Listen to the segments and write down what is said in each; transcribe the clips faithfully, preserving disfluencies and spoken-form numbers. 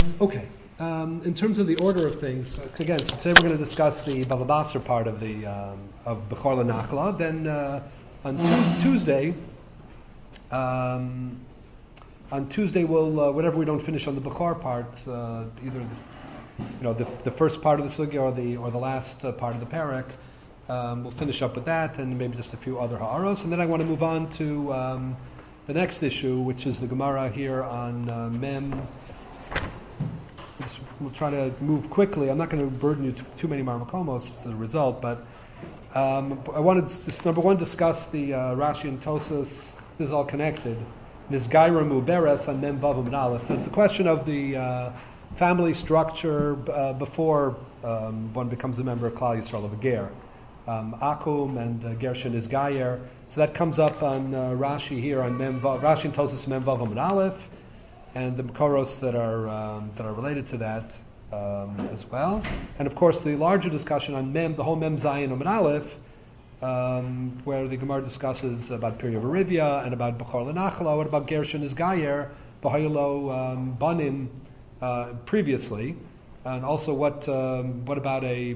Okay. Um, in terms of the order of things, uh, again, so today we're going to discuss the Bava Basra part of the um, of Bechor L'Nachla. Then uh, on tu- Tuesday, um, on Tuesday we'll uh, whatever we don't finish on the Bechor part, uh, either this, you know the, the first part of the sugya or the or the last uh, part of the parak, um, we'll finish up with that and maybe just a few other ha'aros, and then I want to move on to um, the next issue, which is the Gemara here on uh, Mem. We'll try to move quickly. I'm not going to burden you too, too many marmakomos as a result, but um, I wanted to just, number one, discuss the uh, Rashi and Tosas. This is all connected. Nizgaira Muberes on Mem Vav and Aleph. It's the question of the uh, family structure uh, before um, one becomes a member of Klal Yisrael of a ger. Um, Akum and uh, Gershon Nizgayer. So that comes up on uh, Rashi here on Mem Vav, Rashi and Tosas Mem Vav and Aleph, and the Makoros that are um, that are related to that um, as well. And of course the larger discussion on Mem, the whole Mem Zayin Amud Aleph, um, where the Gemara discusses about Peri Verivia and about Bechor L'Nachla, what about Gershon Nizgayer, B'Hayilo um, Banim uh, previously, and also what um, what about a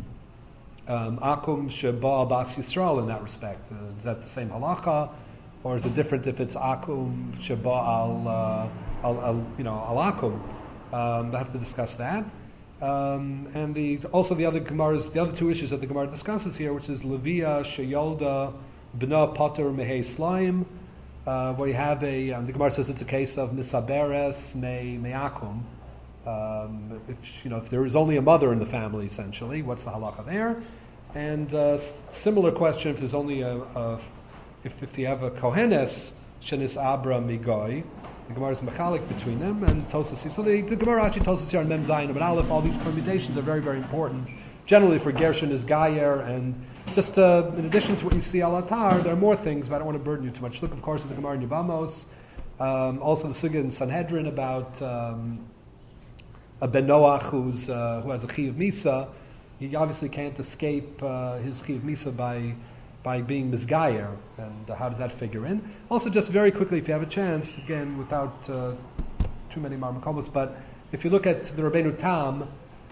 um, Akum Sheba Bas Yisrael in that respect? Uh, is that the same halacha, or is it different if it's Akum Sheba al uh, Al, al, you know, alakum. Um, I have to discuss that, um, and the also the other Gemaras, the other two issues that the Gemara discusses here, which is Levia Sheyolda B'na Potter Mehei Slaim, uh, where you have a um, the Gemara says it's a case of Misaberes Me Meakum. Um, if you know if there is only a mother in the family, essentially, what's the halacha there? And uh, similar question if there's only a, a if if you have a kohenes shenis abra migoy. The Gemara is mechalik between them, and Tosas. So the, the Gemara actually Tosas here on Mem Zayin and Aleph. All these permutations are very, very important. Generally, for Gershon is Gayer, and just uh, in addition to what you see al Atar, there are more things, but I don't want to burden you too much. Look, of course, at the Gemara in Yevamos, um, also the Sugya in Sanhedrin about um, a Ben Noach who's uh, who has a Chiyuv Misa. He obviously can't escape uh, his Chiyuv Misa by. by being Mizgayer, and uh, how does that figure in? Also, just very quickly, if you have a chance, again, without uh, too many marmakomos, but if you look at the Rabbeinu Tam,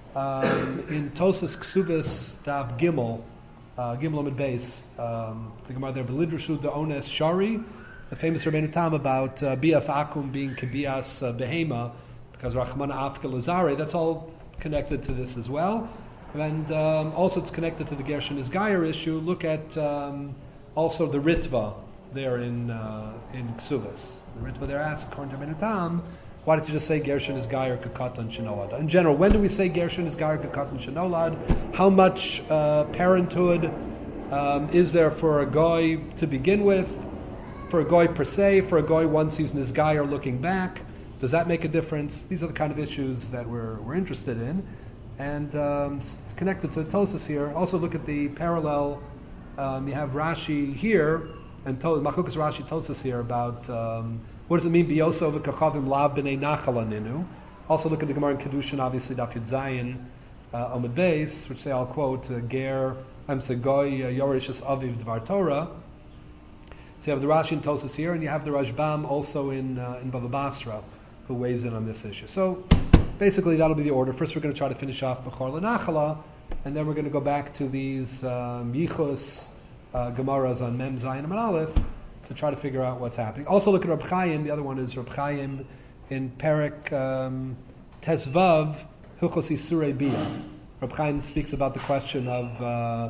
um, in Tosas Ksubis Daf Gimel, uh, Gimel Amid Beis, um, the Gemara there, B'lidrashu the Ones Shari, the famous Rabbeinu Tam about uh, Bias Akum being Kebias uh, Behema, because Rachmana Afka Lazare, that's all connected to this as well. And um, also it's connected to the Gershon Nizgayer issue. Look at um, also the Ritva there in uh, in Ksuvas. The Ritva there asks, according to Rabbeinu Tam, why don't you just say Gershon Nizgayer Kakatan Shenolad? In general, when do we say Gershon Nizgayer Kakatan Shenolad? How much uh, parenthood um, is there for a goy to begin with? For a goy per se, for a goy once he's Nizgayer looking back? Does that make a difference? These are the kind of issues that we're we're interested in. And um, connected to the Tosas here, also look at the parallel. Um, you have Rashi here, and to- Machukas Rashi Tosas here about um, what does it mean, Biyoso v'kachavim lav b'nei nachal aninu. Also look at the Gemara in Kedushin, obviously, Daf Yud Zayin, uh, Amud Beis, which they all quote, uh, Ger, I'm Segoy, Yorishas Aviv Dvar Torah. So you have the Rashi and Tosas here, and you have the Rashbam also in, uh, in Bava Basra, who weighs in on this issue. So, basically, that'll be the order. First, we're going to try to finish off Bechor L'Nachla, and then we're going to go back to these um, Yichus uh, Gemaras on Mem Zayin and Aleph to try to figure out what's happening. Also, look at Reb Chaim. The other one is Reb Chaim in Perek um, Tesvav Hilchos Isurei Bia. Reb Chaim speaks about the question of,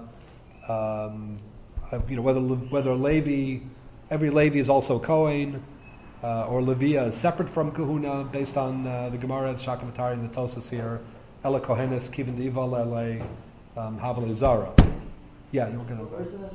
uh, um, of you know whether whether Levi, every Levi is also Kohen. Uh, or Levia is separate from Kahuna, based on uh, the Gemara, the Shakavatari, and the Tosas here. Ela Kohenes, Kivin Dival, Ele Havale Zara. Yeah, you were going to.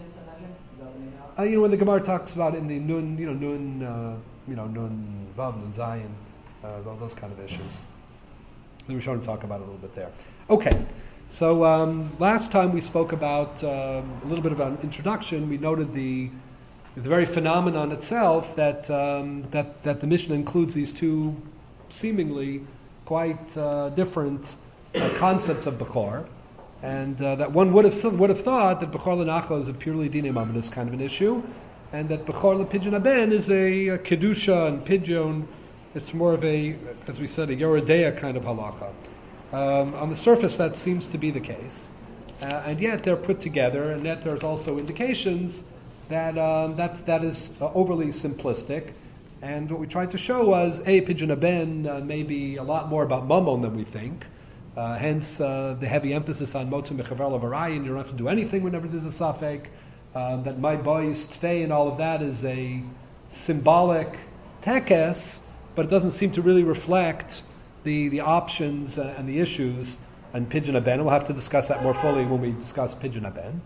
Uh, you know, when the Gemara talks about in the Nun, you know, Nun, uh, you know, Nun Vav, Nun Zayin, uh, those, those kind of issues. We were trying to talk about it a little bit there. Okay, so um, last time we spoke about um, a little bit about an introduction. We noted the the very phenomenon itself that um, that that the Mishnah includes these two seemingly quite uh, different uh, concepts of Bechor, and uh, that one would have would have thought that Bechor L'Nachla is a purely Dinei Mammon kind of an issue, and that Bechor L'Pidyon Haben is a, a Kedusha and Pidyon It's more of a, as we said, a Yoredeya kind of halacha. Um, on the surface, that seems to be the case, uh, and yet they're put together, and yet there's also indications that um, that's, that is uh, overly simplistic. And what we tried to show was, a Pidyon Ben uh, may be a lot more about Mammon than we think. Uh, hence uh, the heavy emphasis on Motzim Mechaver Lavarayin. You don't have to do anything whenever there's a Safek. Um, that my boys Tfei and all of that is a symbolic tekes, but it doesn't seem to really reflect the the options uh, and the issues on Pidyon Ben. We'll have to discuss that more fully when we discuss Pidyon Ben.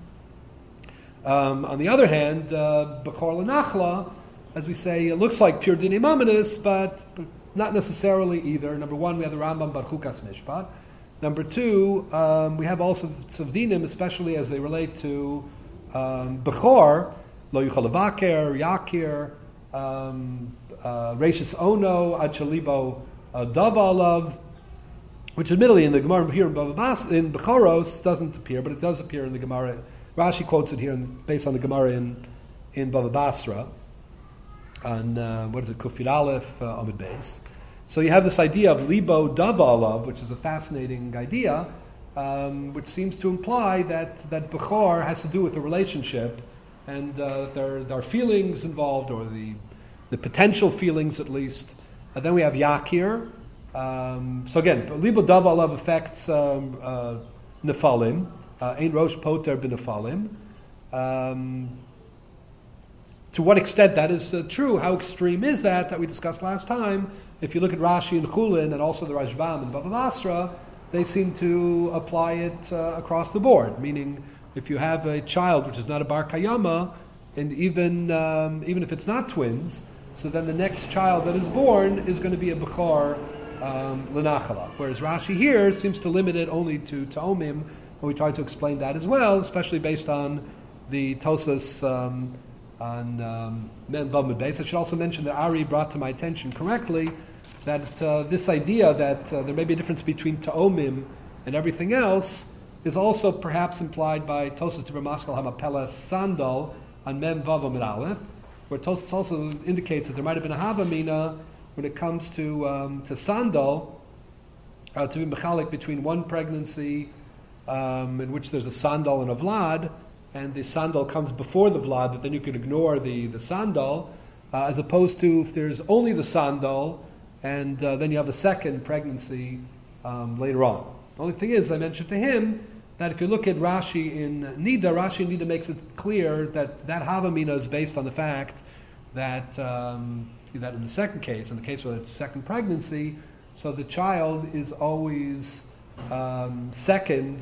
Um, on the other hand, uh, Bechor L'Nachla, as we say, it looks like pure Dinei Mamonis, but, but not necessarily either. Number one, we have the Rambam Bar Chukas Mishpat. Number two, um, we have also Tzavdinim, especially as they relate to um, Bechor, Lo Yuchal Levaker, Yakir, um, uh, Reishis Ono, Ad Shalibo uh, Davalav, which admittedly in the Gemara here in Bava in Bechoros doesn't appear, but it does appear in the Gemara. Rashi quotes it here in, based on the Gemara in, in Bava Basra. On uh, what is it, Kufir Aleph uh, Amid Beis. So you have this idea of libo davalav, which is a fascinating idea, um, which seems to imply that that bechor has to do with a relationship, and uh, there, there are feelings involved, or the the potential feelings at least. And then we have yakir. Um, so again, libo davalav affects um, uh, nefalim. Ein rosh poter b'nefalim. Um, To what extent that is uh, true, how extreme is that, that we discussed last time. If you look at Rashi and Chulin and also the Rashbam and Bava Basra, they seem to apply it uh, across the board, meaning if you have a child which is not a Bar Kayama, and even um, even if it's not twins, so then the next child that is born is going to be a Bechor um, L'Nachala. Whereas Rashi here seems to limit it only to Ta'omim, and we tried to explain that as well, especially based on the Tosas um, on um, Mem Bamud Beis. I should also mention that Ari brought to my attention correctly that uh, this idea that uh, there may be a difference between Ta'omim and everything else is also perhaps implied by Tosas Dibur Maskal Hamapelas Sandal on Mem Vav Amid Aleph, where Tosas also indicates that there might have been a Havamina when it comes to um, to Sandal, uh, to be mechalik between one pregnancy um, in which there's a Sandal and a Vlad, and the sandal comes before the vlad, but then you can ignore the, the sandal, uh, as opposed to if there's only the sandal, and uh, then you have a second pregnancy um, later on. The only thing is, I mentioned to him that if you look at Rashi in Nida, Rashi in Nida makes it clear that that Havamina is based on the fact that um, that in the second case, in the case where it's second pregnancy, so the child is always um, second,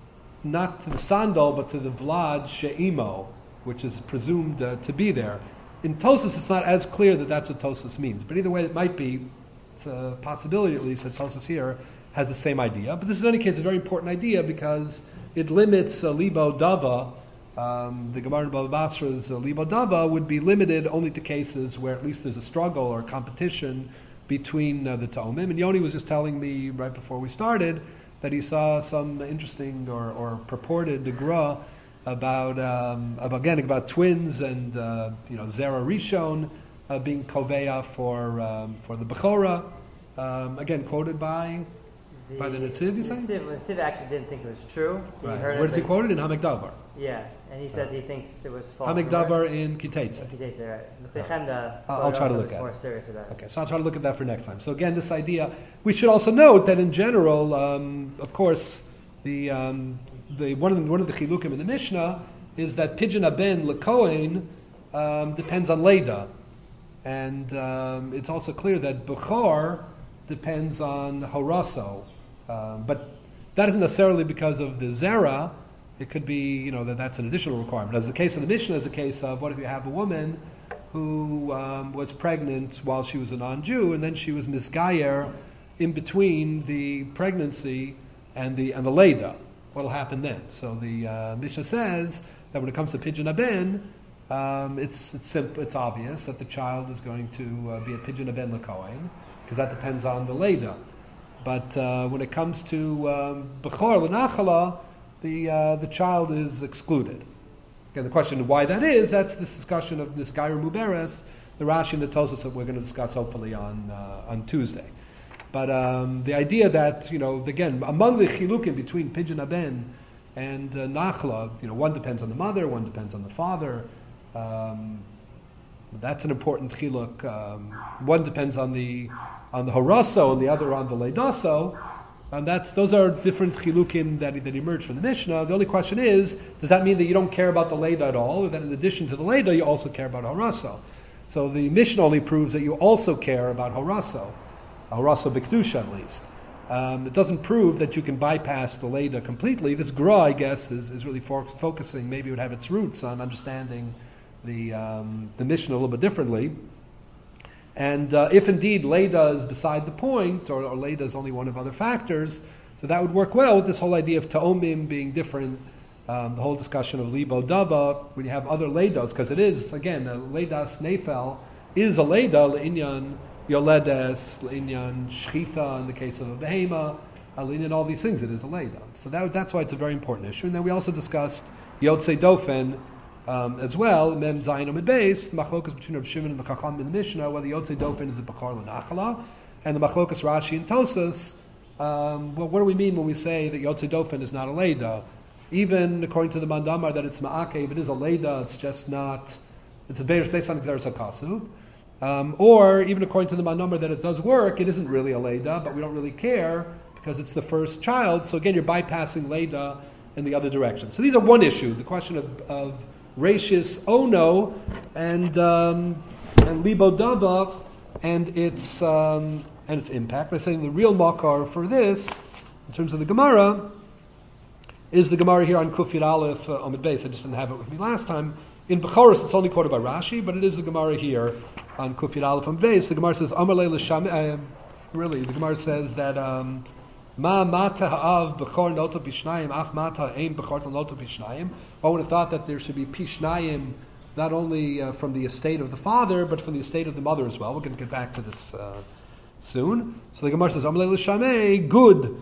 not to the sandal, but to the Vlad She'imo, which is presumed uh, to be there. In Tosas, it's not as clear that that's what Tosas means. But either way, it might be. It's a possibility, at least, that Tosas here has the same idea. But this is, in any case, a very important idea because it limits uh, Libo Dava. Um, the Gemara in Bava Basra's uh, Libo Dava would be limited only to cases where at least there's a struggle or competition between uh, the Ta'omim. And Yoni was just telling me right before we started that he saw some interesting or, or purported gra about, um, about again about twins and uh, you know Zera Rishon uh, being koveya for um, for the Bechora, um, again quoted by the, by the Netziv. You say Netziv, Netziv actually didn't think it was true. He right. heard Where does he like, quote it? In Hamek Davar. Yeah, and he says he thinks it was false. Hamek Davar in Kiteitzah. In Kiteitzah, right. The Pechemda I'll, I'll try to look at more it. serious about it. Okay, so I'll try to look at that for next time. So again, this idea. We should also note that in general, um, of course, the um, the one of the, one of the chilukim in the Mishnah is that Pidyon Ben Lekohen um, depends on Leda, and um, it's also clear that Bechor depends on Horaso, um, but that isn't necessarily because of the Zera. It could be, you know, that that's an additional requirement. As the case of the Mishnah is a case of what if you have a woman who um, was pregnant while she was a non-Jew, and then she was misgayer in between the pregnancy and the and the Leda. What will happen then? So the uh, Mishnah says that when it comes to Pidyon Ben, um, it's it's simple, it's obvious that the child is going to uh, be a Pidyon Ben Lekohen, because that depends on the Leda. But uh, when it comes to um, Bechor L'Nachala, the uh, the child is excluded. Again, the question of why that is, that's this discussion of this Gaira Muberes the Rashi and the Tosfos that we're going to discuss hopefully on uh, on Tuesday. But um, the idea that, you know, again, among the chilukim between Pidyon Haben and uh, Nachla, you know, one depends on the mother, one depends on the father. Um, that's an important chiluk. Um, one depends on the on the horaso and the other on the leidaso. And that's those are different chilukim that that emerge from the Mishnah. The only question is, does that mean that you don't care about the leida at all, or that in addition to the leida you also care about horaso? So the Mishnah only proves that you also care about horaso, horaso b'kedusha at least. Um, it doesn't prove that you can bypass the leida completely. This gra, I guess, is, is really for, focusing. Maybe it would have its roots on understanding the um, the Mishnah a little bit differently. And uh, if indeed leida is beside the point, or, or leida is only one of other factors, so that would work well with this whole idea of ta'omim being different, um, the whole discussion of libo dava, when you have other leidos, because it is, again, a leidas nefel is a leida, le'inyan yoledes, le'inyan shchita in the case of a behema, le'inyan all these things, it is a leida. So that, that's why it's a very important issue. And then we also discussed yotzei dofen, Um, as well, Mem Zayin Amid Beis, the machlokas between Rav Shimon and the Chacham in the Mishnah, whether Yotzei Dofen is a Bechor L'Nachala, and the machlokas Rashi and Tosfos. Um, well, what do we mean when we say that Yotzei Dofen is not a Leida? Even according to the Mandamar that it's Ma'akev, it is a Leida, it's just not, it's based on Xeris HaKasuv. Um, or even according to the Mandamar that it does work, it isn't really a Leida, but we don't really care because it's the first child. So again, you're bypassing Leida in the other direction. So these are one issue, the question of, of Rashis Ono and um, and Libo Dava and its um, and its impact. By saying the real makar for this, in terms of the Gemara, is the Gemara here on Kufir Aleph uh, Amid Beis. I just didn't have it with me last time. In Bechoros, it's only quoted by Rashi, but it is the Gemara here on Kufir Aleph Amid Beis. The Gemara says Amar Leila Sham. Uh, really, the Gemara says that. Um, Ma mata ha'av b'chor noto pishnayim, af mata ein b'chor noto pishnayim. I would have thought that there should be pishnayim not only uh, from the estate of the father, but from the estate of the mother as well. We're going to get back to this uh, soon. So the Gemara says, Amalei l'shamei, good,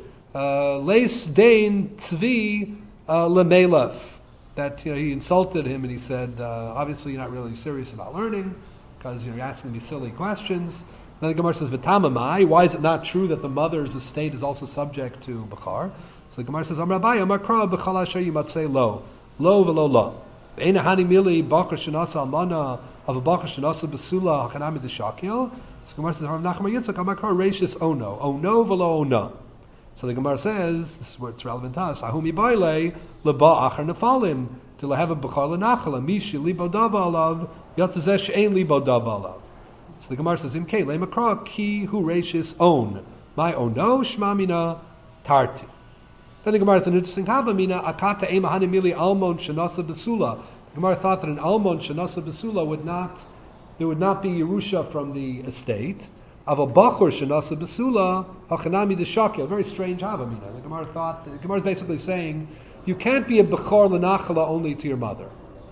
leis dein tzvi lemelef. That, you know, he insulted him and he said, uh, obviously you're not really serious about learning because, you know, you're asking me silly questions. Then the Gemara says, "V'tamamai." Why is it not true that the mother's estate is also subject to bechar? So the Gemara says, "Amar Abaye, Amar Kra b'chal asher yimatzei lo, lo v'lo lo. Ve'ena hani mili bachar shenasa almana of a bachar shenasa besula hachanami d'shakil." So the Gemara says, "Rav Nachman Yitzchak, Amar Kra reishis ono, ono v'lo ono." So the Gemara says, this is where it's relevant to us. Ahumi baile leba achar nefalim to have a bechar lenachala mishi libo dava alav yatzazeh she'ein libo dava alav. So the Gemara says, "Imkei lemakra ki hu reishis own my ono shmamina tarti." Then the Gemara has an interesting havamina akata ema hanimili almon shenasa besula. The Gemara thought that an almon shenasa besula would not there would not be yerusha from the estate of a bachur shenasa besula hachanami d'shakil. A very strange havamina. The Gemara thought the Gemara is basically saying you can't be a bechor lenachala only to your mother.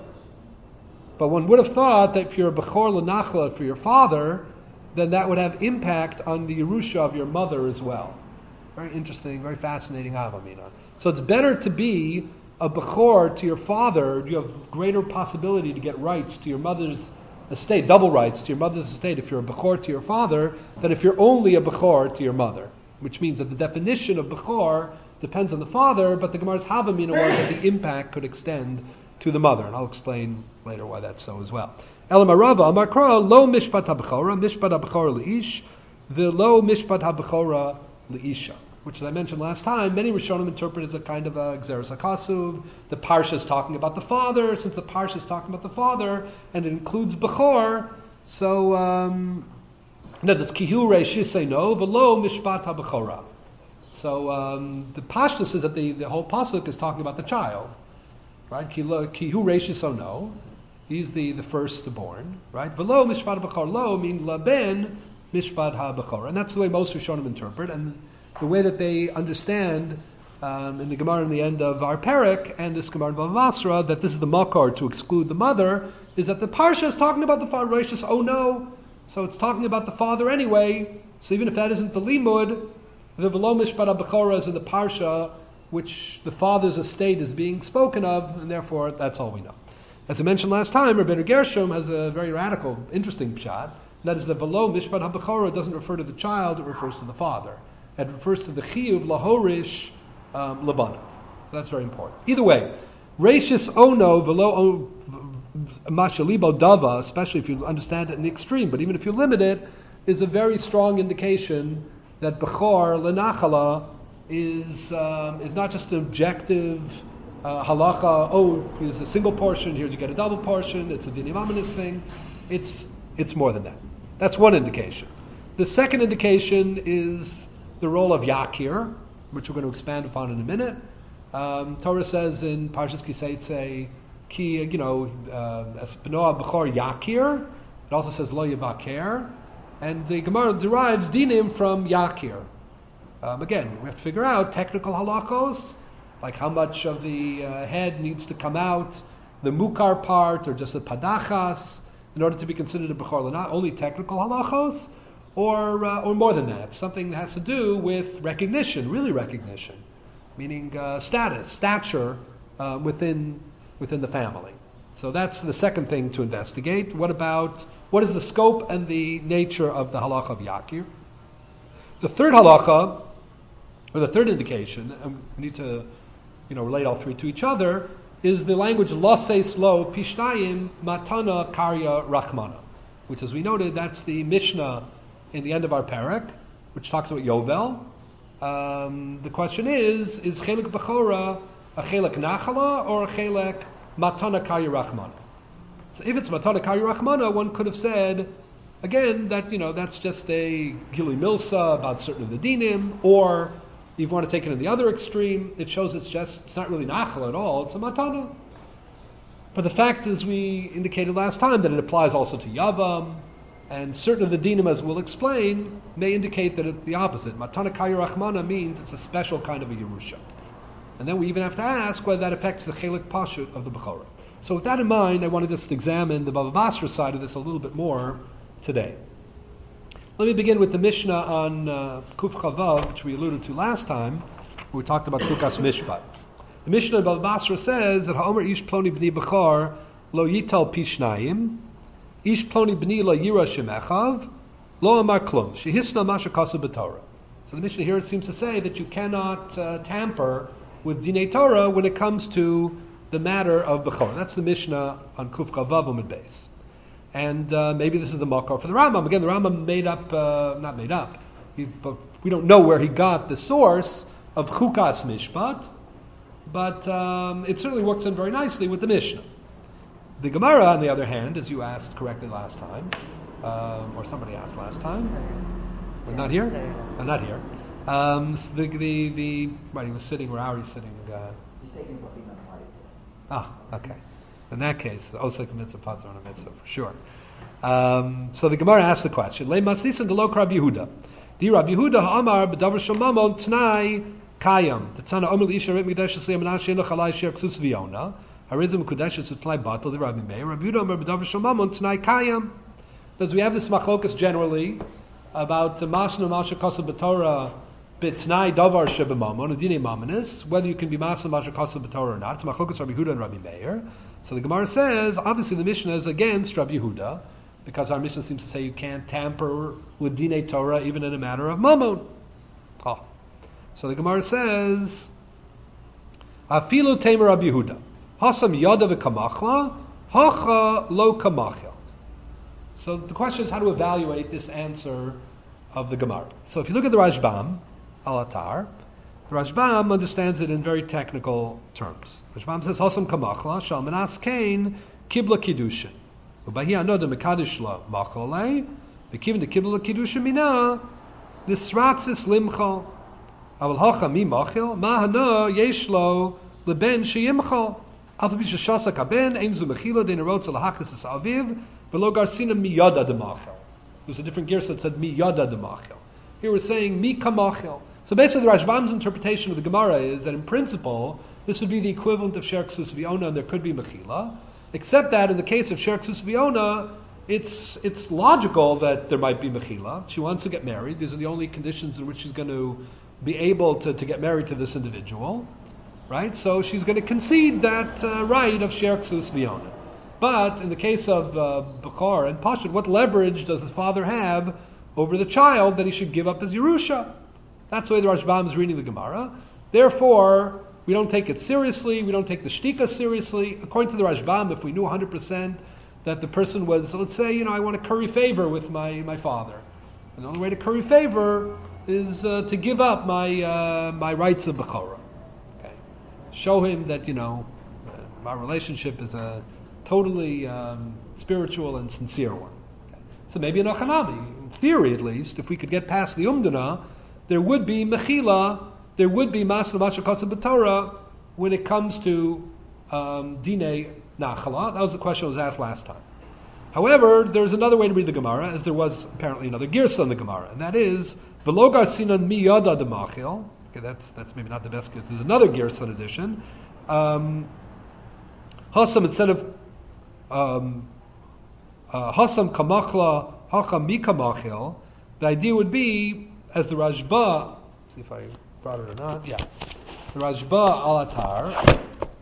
But one would have thought that if you're a bechor l'nachla for your father, then that would have impact on the Yerusha of your mother as well. Very interesting, very fascinating avamina. So it's better to be a bechor to your father. You have greater possibility to get rights to your mother's estate, double rights to your mother's estate if you're a bechor to your father, than if you're only a bechor to your mother. Which means that the definition of bechor depends on the father, but the Gemara's havamina was that the impact could extend to the mother, and I'll explain later why that's so as well. Elamar Rava, Amar Kra, lo mishpat habechora, mishpat habechora leish, v'lo mishpat habechora leisha. Which, as I mentioned last time, many Rishonim interpret as a kind of a Xeris HaKasuv. The Parsha is talking about the father. Since the Parsha is talking about the father, and it includes Bechor, so um, it's Kihu Reishis no, v'lo mishpat habechora. So um, the Pashtus is that the, the whole pasuk is talking about the child. Right? Kihu reishis ono. He's the, the firstborn. Right? V'lo mishpat b'chor lo mean laben mishpat ha-b'chor. And that's the way most Rishonim interpret. And the way that they understand um, in the Gemara in the end of our Perek and this Gemara in Bava Basra that this is the makar to exclude the mother is that the Parsha is talking about the father reishis ono. So it's talking about the father anyway. So even if that isn't the limud, the v'lo mishpat ha-b'chor is in the Parsha, which the father's estate is being spoken of, and therefore that's all we know. As I mentioned last time, Rabbeinu Gershom has a very radical, interesting pshat. That is the velo mishpat habechora doesn't refer to the child; it refers to the father. It refers to the chiyuv lahorish um, labana. So that's very important. Either way, rashis ono velo mashalibo dava, especially if you understand it in the extreme, but even if you limit it, is a very strong indication that bechor lenachala is um, is not just an objective uh, halacha. Oh, here's a single portion. Here you get a double portion. It's a dinimamenis thing. It's it's more than that. That's one indication. The second indication is the role of Yakir, which we're going to expand upon in a minute. Um, Torah says in Parshas Kiseitze, ki, you know, as Benoah Bechor Yakir. It also says Lo Yavaker, and the Gemara derives dinim from Yakir. Um, again, we have to figure out technical halachos, like how much of the uh, head needs to come out, the mukar part, or just the padachas, in order to be considered a bechor, not only technical halachos, or uh, or more than that, something that has to do with recognition, really recognition, meaning uh, status, stature uh, within within the family. So that's the second thing to investigate. What about what is the scope and the nature of the halacha of Yakir? The third halacha, or the third indication, and we need to, you know, relate all three to each other, is the language Laseis Lo Pishtayim Matana Karya Rachmana, which, as we noted, that's the Mishnah in the end of our parak, which talks about Yovel. Um, the question is, is Chelek Bechora a Chelek Nachala or a Chelek Matana Karya Rachmana? So if it's Matana Karya Rachmana, one could have said, again, that, you know, that's just a Gili Milsa about certain of the dinim, or if you want to take it in the other extreme, it shows it's just, it's not really nachal at all, it's a matana. But the fact is, we indicated last time that it applies also to yavam, and certain of the dinim, as we'll explain, may indicate that it's the opposite. Matana Kaya Rachmana means it's a special kind of a Yerusha. And then we even have to ask whether that affects the Chelik Pashut of the Bechorah. So with that in mind, I want to just examine the Bava Basra side of this a little bit more today. Let me begin with the Mishnah on uh, Kuf Chavav, which we alluded to last time, where we talked about Chukas Mishpat. The Mishnah in Bava Basra says that Ha'omer Ish Ploni B'ni Bechor Lo Yital Pishnayim Ish Ploni B'ni Lo Yira Shemechav Lo Amar Klum Shehisna Masha Kasu B'Torah. So the Mishnah here seems to say that you cannot uh, tamper with Dinei Torah when it comes to the matter of Bechor. That's the Mishnah on Kuf Chavav Amud Beis. And uh, maybe this is the makar for the Rambam. Again, the Rambam made up, uh, not made up, he, but we don't know where he got the source of Chukas Mishpat, but um, it certainly works in very nicely with the Mishnah. The Gemara, on the other hand, as you asked correctly last time, um, or somebody asked last time, we're not here? I'm not here. Um, the, the, the, right, he was sitting, where are you sitting? Uh, He's taking Bachina White. ah, okay. In that case, the osek mitzvah pater on a mitzvah for sure. Um, so the Gemara asks the question: Le masnisan delok Rabbi Yehuda. Di Rabbi Yehuda ha'amar b'davar shomamon t'nai kayam. T'tzana omer l'isha rit mikdeshes li'amanash yenoch alai sher ksus v'yona. Harizim mikdeshes t'nai batal di Rabbi Meir. Rabbi Yehuda omer b'davar shomamon t'nai kayam. Because we have this machlokas generally about masnu masha kasav b'torah b'tnai davar shebemamon adinei mamanis, whether you can be masnu masha kasav b'torah or not. It's machlokas Rabbi Yehuda and Rabbi Meir. So the Gemara says, obviously the Mishnah is against Rabbi Yehuda, because our Mishnah seems to say you can't tamper with Dinei Torah even in a matter of Mammon. Oh. So the Gemara says, Afilu Tamer Rabbi Yehuda, Hasam Yada v'kamachla, Hacha lo kamachel. So the question is how to evaluate this answer of the Gemara. So if you look at the Rashbam, Al-Atar, the Rashbam understands it in very technical terms. Rashbam says, Hasam kamachla, shal manas kain, kibla kiddushin. Ubahi anoda mekadish la machalei, v'kivin de kibla kiddushin mina, nisratzis limchal. Aval hacha mi machil, ma hana yesh lo leben sheyimchal. Alfa bisha shasa kaben, ein zu mechila, de nerotza lahachis es aviv, v'lo garsina mi yada de machil. There's a different gear that said mi yada de machil. Here we're saying mi kamachil. So basically the Rashbam's interpretation of the Gemara is that in principle, this would be the equivalent of Sher Ksus V'Yona, and there could be Mechila, except that in the case of Sher Ksus V'Yona, it's it's logical that there might be Mechila. She wants to get married. These are the only conditions in which she's going to be able to, to get married to this individual, right? So she's going to concede that uh, right of Sher Ksus V'Yona. But in the case of uh, Bechor and Pashut, what leverage does the father have over the child that he should give up his Yerusha? That's the way the Rashbam is reading the Gemara. Therefore, we don't take it seriously. We don't take the shtika seriously. According to the Rashbam, if we knew one hundred percent that the person was, let's say, you know, I want to curry favor with my, my father. And the only way to curry favor is uh, to give up my uh, my rights of Bechorah. Okay. Show him that, you know, uh, my relationship is a totally um, spiritual and sincere one. Okay. So maybe in Achanami, in theory at least, if we could get past the Umdana, there would be Mechila, there would be Masna Mashakasa B'Torah when it comes to um, Dinei Nachala. That was the question that was asked last time. However, there's another way to read the Gemara, as there was apparently another Girsa in the Gemara, and that is V'lo Garsinan Mi Yada D'Machil. Okay, that's that's maybe not the best Girsa. There's another Girsa edition. Um, Hasam, instead of um, uh, Hasam Kamachla Hacham Mi Kamachil, the idea would be, as the Rashba, see if I brought it or not, yeah, the Rashba Al-Atar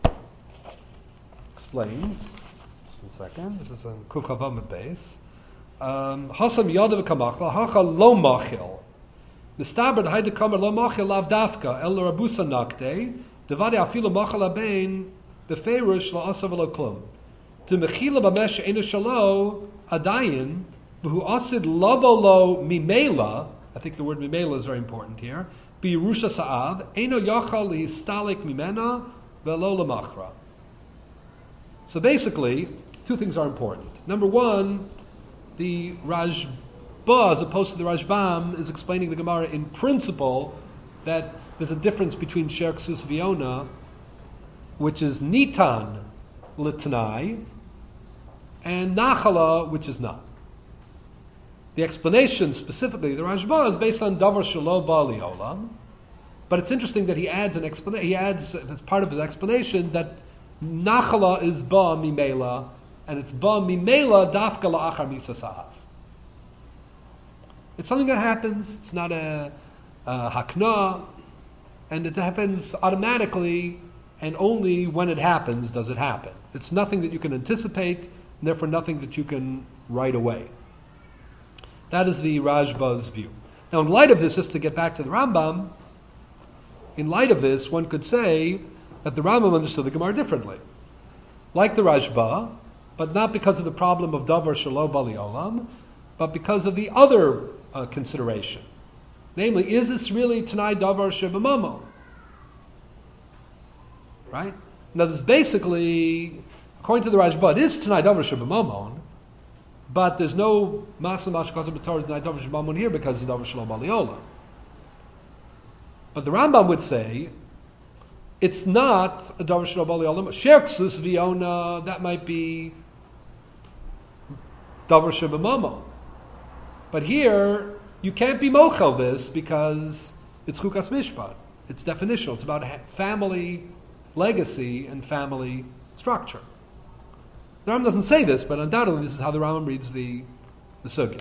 explains. One second. This is on Kuf Chavav base. Hasam Yadav Kamachla Hacha Lo Machil. Mistaber Hayde Kamer Lo Machil Lav Dafka El Rabusa Nakte Devade Afilu Machal Abein Beferish La Asav Lo Klum. To Mechila Bamesh Ena Shalo Adayin V'hu Asid Lavolo Mimela. I think the word Mimela is very important here. Be Yerusha Sa'av Eno Yachal Lihistalik Mimena Velo Lamachra. So basically, two things are important. Number one, the Rashba, as opposed to the Rashbam, is explaining the Gemara in principle that there's a difference between Sherksus Viona, which is Nitan L'Tanai, and Nachala, which is not. The explanation specifically, the Rashba, is based on Davar Shelo Bali Olam, but it's interesting that he adds an explanation. He adds as part of his explanation that Nachala is ba mimela, and it's ba mimela dafka la'achar misasav. It's something that happens. It's not a, a hakna, and it happens automatically, and only when it happens does it happen. It's nothing that you can anticipate, and therefore nothing that you can write away. That is the Rashba's view. Now, in light of this, just to get back to the Rambam, in light of this, one could say that the Rambam understood the Gemara differently. Like the Rashba, but not because of the problem of Davar Shelo Bali Olam, but because of the other uh, consideration. Namely, is this really Tanai Davar Shebamamo? Right? Now, this basically, according to the Rashba, it is Tanai Davar Shebamamon, but there's no Masa Mashkasa B'Torah Tanai Davar Shebamamon here because it's Davar Shelo Bali Olam. But the Rambam would say, it's not a Davar Shelo Bali Olam. Sherksus Viona, that might be Davar Shebamamo. But here, you can't be mochel this because it's Chukas Mishpat. It's definitional. It's about family legacy and family structure. The Rambam doesn't say this, but undoubtedly this is how the Rambam reads the, the Sugya.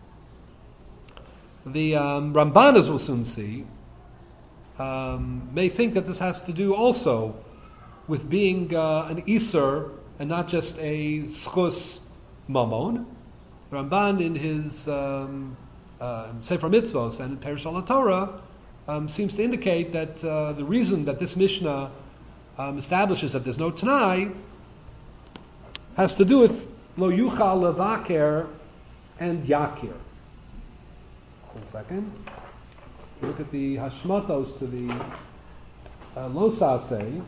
The um, Ramban, as we'll soon see, Um, may think that this has to do also with being uh, an Isser and not just a Schus Mamon. Ramban in his um, uh, Sefer Mitzvos and in Perish al Torah um, seems to indicate that uh, the reason that this Mishnah um, establishes that there's no Tanai has to do with Lo Yuchal Levaker and Yakir. One second. Look at the Hashmatos to the uh, Losase,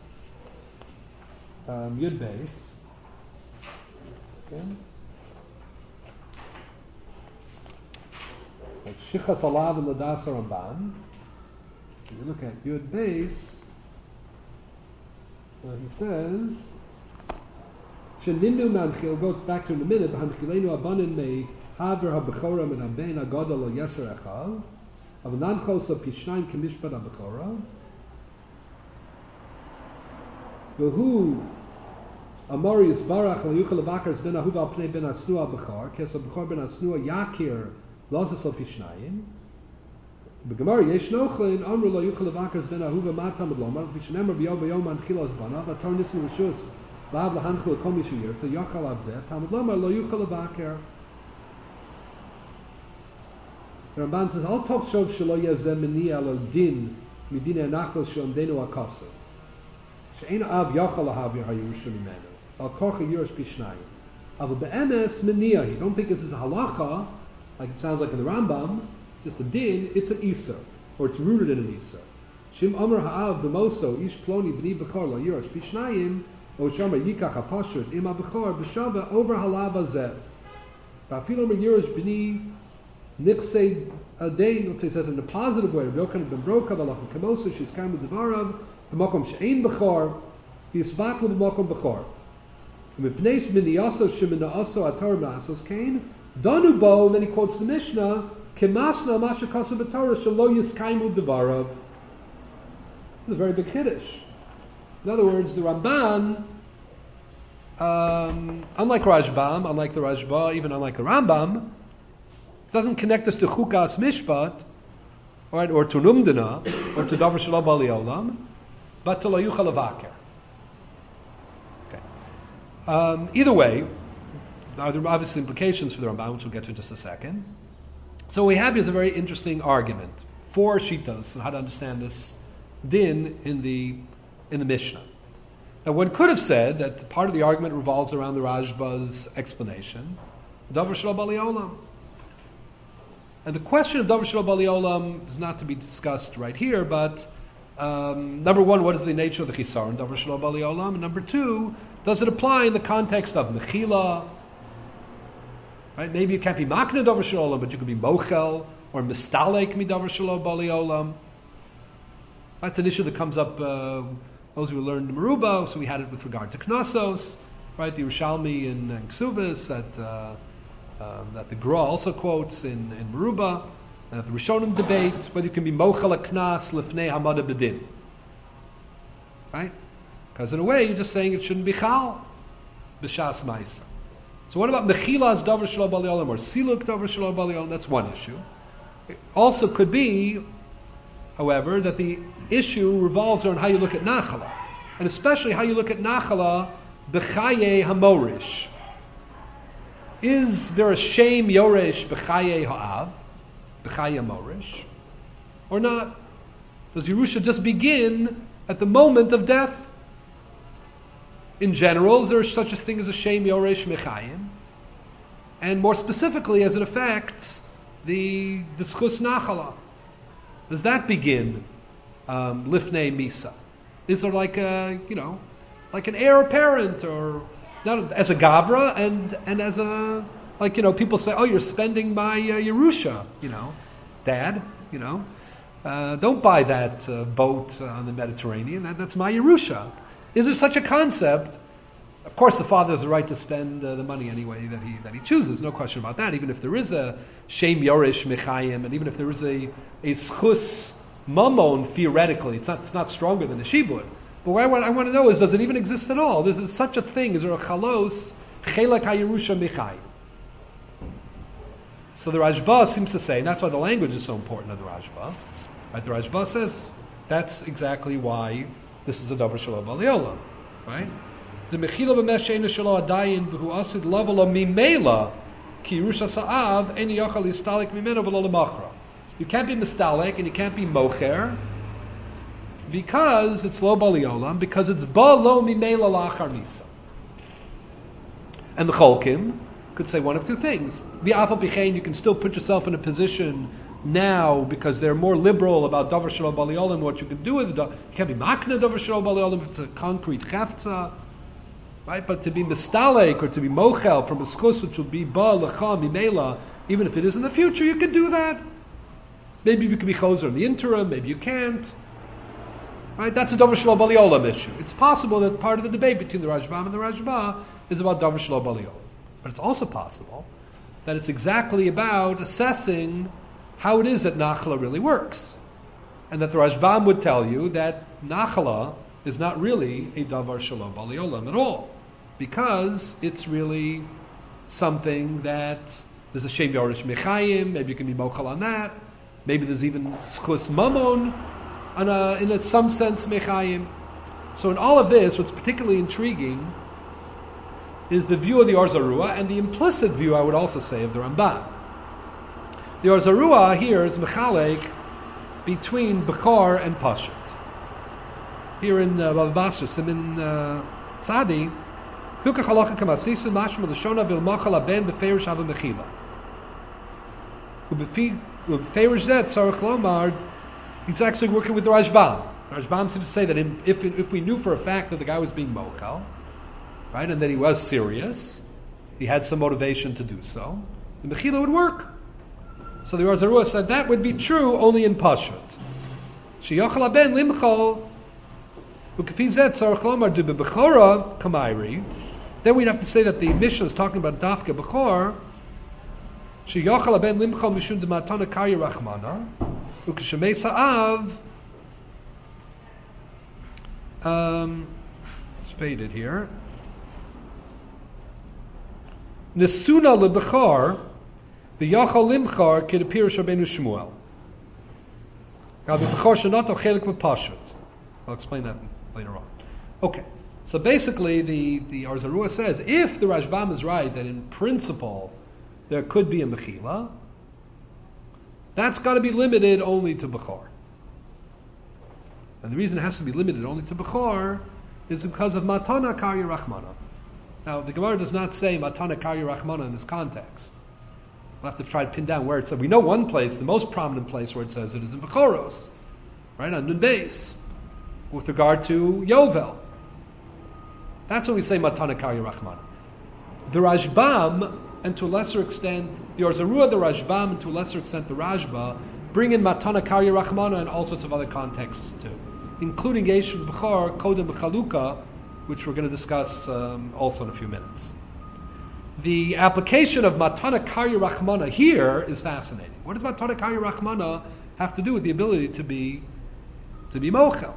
um, Yud Beis. Okay. Like Shichas Alav and Ladas Ramban. If you look at Yud Beis, uh, he says, Shenindu Manchil, we'll go back to in a minute, Hanchilenu Abanin Mei, Haver HaBechora Min Abein Agadol Lo Yeser Echal, Avanan Chosa Pishnayim Kemishpat HaBechora, V'hu Amori Yisbarach Lo Yuchel Levakar Ben Ahuva Al Pnei Ben Asnua Bechor, Kes HaBechor Ben Asnua Yakir Losas Lo Pishnayim, B'Gemara Yesh Nochlin Amru Lo Yuchel Levakar Ben Ahuva Matam Lomar, V'Shnemer B'Yom B'Yom Anchilos Banav, Atar Nisim Rishus Lav lahanchu l'kol mi sheyirtza yachal av zeh. Talmud lomar lo yuchal levaker. The Ramban says, "Al tov shov shelo yazeh meni al din midin enachos she'omdenu akasav. She'ein av yachal lahav yahayirusha mimenu. Al korcha yirush bishnayim. Aval be'emes meniyahi. Don't think this is a halacha, like it sounds like in the Rambam. It's just a din. It's an isa, or it's rooted in an isa. Shim amar ha'av b'moso ish ploni b'ni b'chor la yirush bishnayim. O shomer yikach ha'pashut ima b'chor b'shava over halav hazeh. Ba'afil amar yirush b'ni Niksei Adain, let's say it says in a positive way, Yochanan ben Brokav, Allah Kamosa, she's kind of Devarav, the Mokom Shein Bechor, Yisvaklu the Mokom Bechor. And Mipneish min Yaso Shemina Aso Atar Masos Kain, Danubo, and then he quotes the Mishnah, Kemasna Masha Kasa B'Torah Shalo Yiskaimu Devarav. It's a very big Kiddush. In other words, the Ramban, um, unlike Rajbam, unlike the Rajba, even unlike the Rambam, doesn't connect us to Chukas Mishpat, right, or to Numdana, or to Davar Shalom Bali Olam, but to La Yuchal Levaker. Okay. Um, either way, there are obvious implications for the Ramban, which we'll get to in just a second. So what we have here is a very interesting argument. Four shitas on how to understand this din in the in the Mishnah. Now one could have said that part of the argument revolves around the Rajba's explanation, Davar Shalom Bali Olam. And the question of Davar Shalom Bali Olam is not to be discussed right here, but um, number one, what is the nature of the Chisaron Davar Shalom Bali Olam? And number two, does it apply in the context of Mechila? Right? Maybe you can't be Makna Davar Shalom Olam, but you could be Mochel, or Mistalek Mi Davar Shalom Bali Olam. That's an issue that comes up, uh, those who learned in Meruba, so we had it with regard to Knossos, right? The Yerushalmi in uh, Ksubis, that... Uh, Um, that the Gra also quotes in, in Meruba, and that the Rishonim debate whether you can be Mochel Knas Lifnei Hamada Bedin. Right? Because in a way, you're just saying it shouldn't be Chal, B'Shas Maisa. So what about Mechilas Davar Shalom Bali Olam, or Siluk Davar Shalom Bali Olam? That's one issue. It also could be, however, that the issue revolves around how you look at Nachala, and especially how you look at Nachala B'Chaye Hamorish. Is there a shame yoresh b'chaye ha'av, b'chaye morish, or not? Does Yerusha just begin at the moment of death? In general, is there such a thing as a shame yoresh mechayim? And more specifically, as it affects the the schus nachala, does that begin um, lifnei misa? Is there like a you know, like an heir apparent or not as a gavra and and as a, like, you know, people say, oh, you're spending my uh, Yerusha, you know, Dad, you know, uh, don't buy that uh, boat uh, on the Mediterranean. That, that's my Yerusha. Is there such a concept? Of course, the father has the right to spend uh, the money any way that he that he chooses. No question about that. Even if there is a shem yorish mechayim, and even if there is a a schus mamon, theoretically, it's not it's not stronger than a shibud. But what I want, I want to know is, does it even exist at all? Is there such a thing? Is there a chalos, chelak ha-yerusha michai? So the Rajba seems to say, and that's why the language is so important of the Rajba. Right? The Rajba says that's exactly why this is a davar shalom bali olam. Right? The mechila b'mesh she'ena shelo adayin v'hu asid lavalo mimela ki yerusha sa'av en yachal yistalik mimeno v'lo lemachra. You can't be mistalek and you can't be mocher, because it's lo bali olam, because it's ba lo mimela lachar misa. And the Cholkim could say one of two things. The afal pichein, you can still put yourself in a position now because they're more liberal about davar shalom bali olam, what you can do with it. You can't be makna davar shalom bali olam if it's a concrete chefza, right? But to be mistalek or to be mochel from a schus which will be ba lecha mimela, even if it is in the future, you can do that. Maybe you can be choser in the interim, maybe you can't. Right? That's a davar shalom bali olam issue. It's possible that part of the debate between the Rajbam and the Rajba is about davar shalom bali olam. But it's also possible that it's exactly about assessing how it is that Nachala really works. And that the Rajbam would tell you that Nachala is not really a davar shalom bali olam at all. Because it's really something that there's a shem yorish mechayim, maybe you can be mochal on that. Maybe there's even schus mamon, and in a, some sense mechayim. So in all of this, what's particularly intriguing is the view of the Or Zarua and the implicit view, I would also say, of the Ramban. The Or Zarua here is mechalek between Bechor and Pashut. Here in Bava Basra, Simin uh, Tzadi, Hilkach halacha kamasisu mashma l'shona v'ilmachal haben beferish hava mechila. Ubeferish zet tzarech lomar, he's actually working with the Rashbam. The Rashbam seems to say that if if we knew for a fact that the guy was being mochal, right, and that he was serious, he had some motivation to do so, the mechila would work. So the Or Zarua said that would be true only in Pashut. Sheyachal haben limchal. Then we'd have to say that the Mishnah is talking about Dafka Bechor. Sheyachal ben limchal mishum dematana karya rachmana ukeshemei sa'av. Um, it's faded here. Nesuna lebechor v'yachal limchar kedapir Rabbeinu Shmuel. Now the bechor shenoto chelik b'pashut. I'll explain that later on. Okay, so basically the, the Or Zarua says, if the Rashbam is right, that in principle there could be a Mechila, that's got to be limited only to Bechor. And the reason it has to be limited only to Bechor is because of Matana Karya Rachmana. Now, the Gemara does not say Matana Karya Rachmana in this context. We'll have to try to pin down where it says. We know one place, the most prominent place where it says it is in Bechoros, right, on Nun Beis, with regard to Yovel. That's when we say Matana Karya Rachmana. The Rashbam, and to a lesser extent, the Or Zarua, the Rashbam, and to a lesser extent the Rashba, bring in Matana Karya Rachmana and all sorts of other contexts too, including Yesh B'chor, Kodem B'chaluka, which we're going to discuss um, also in a few minutes. The application of Matana Karya Rachmana here is fascinating. What does Matana Karya Rachmana have to do with the ability to be to be mochel?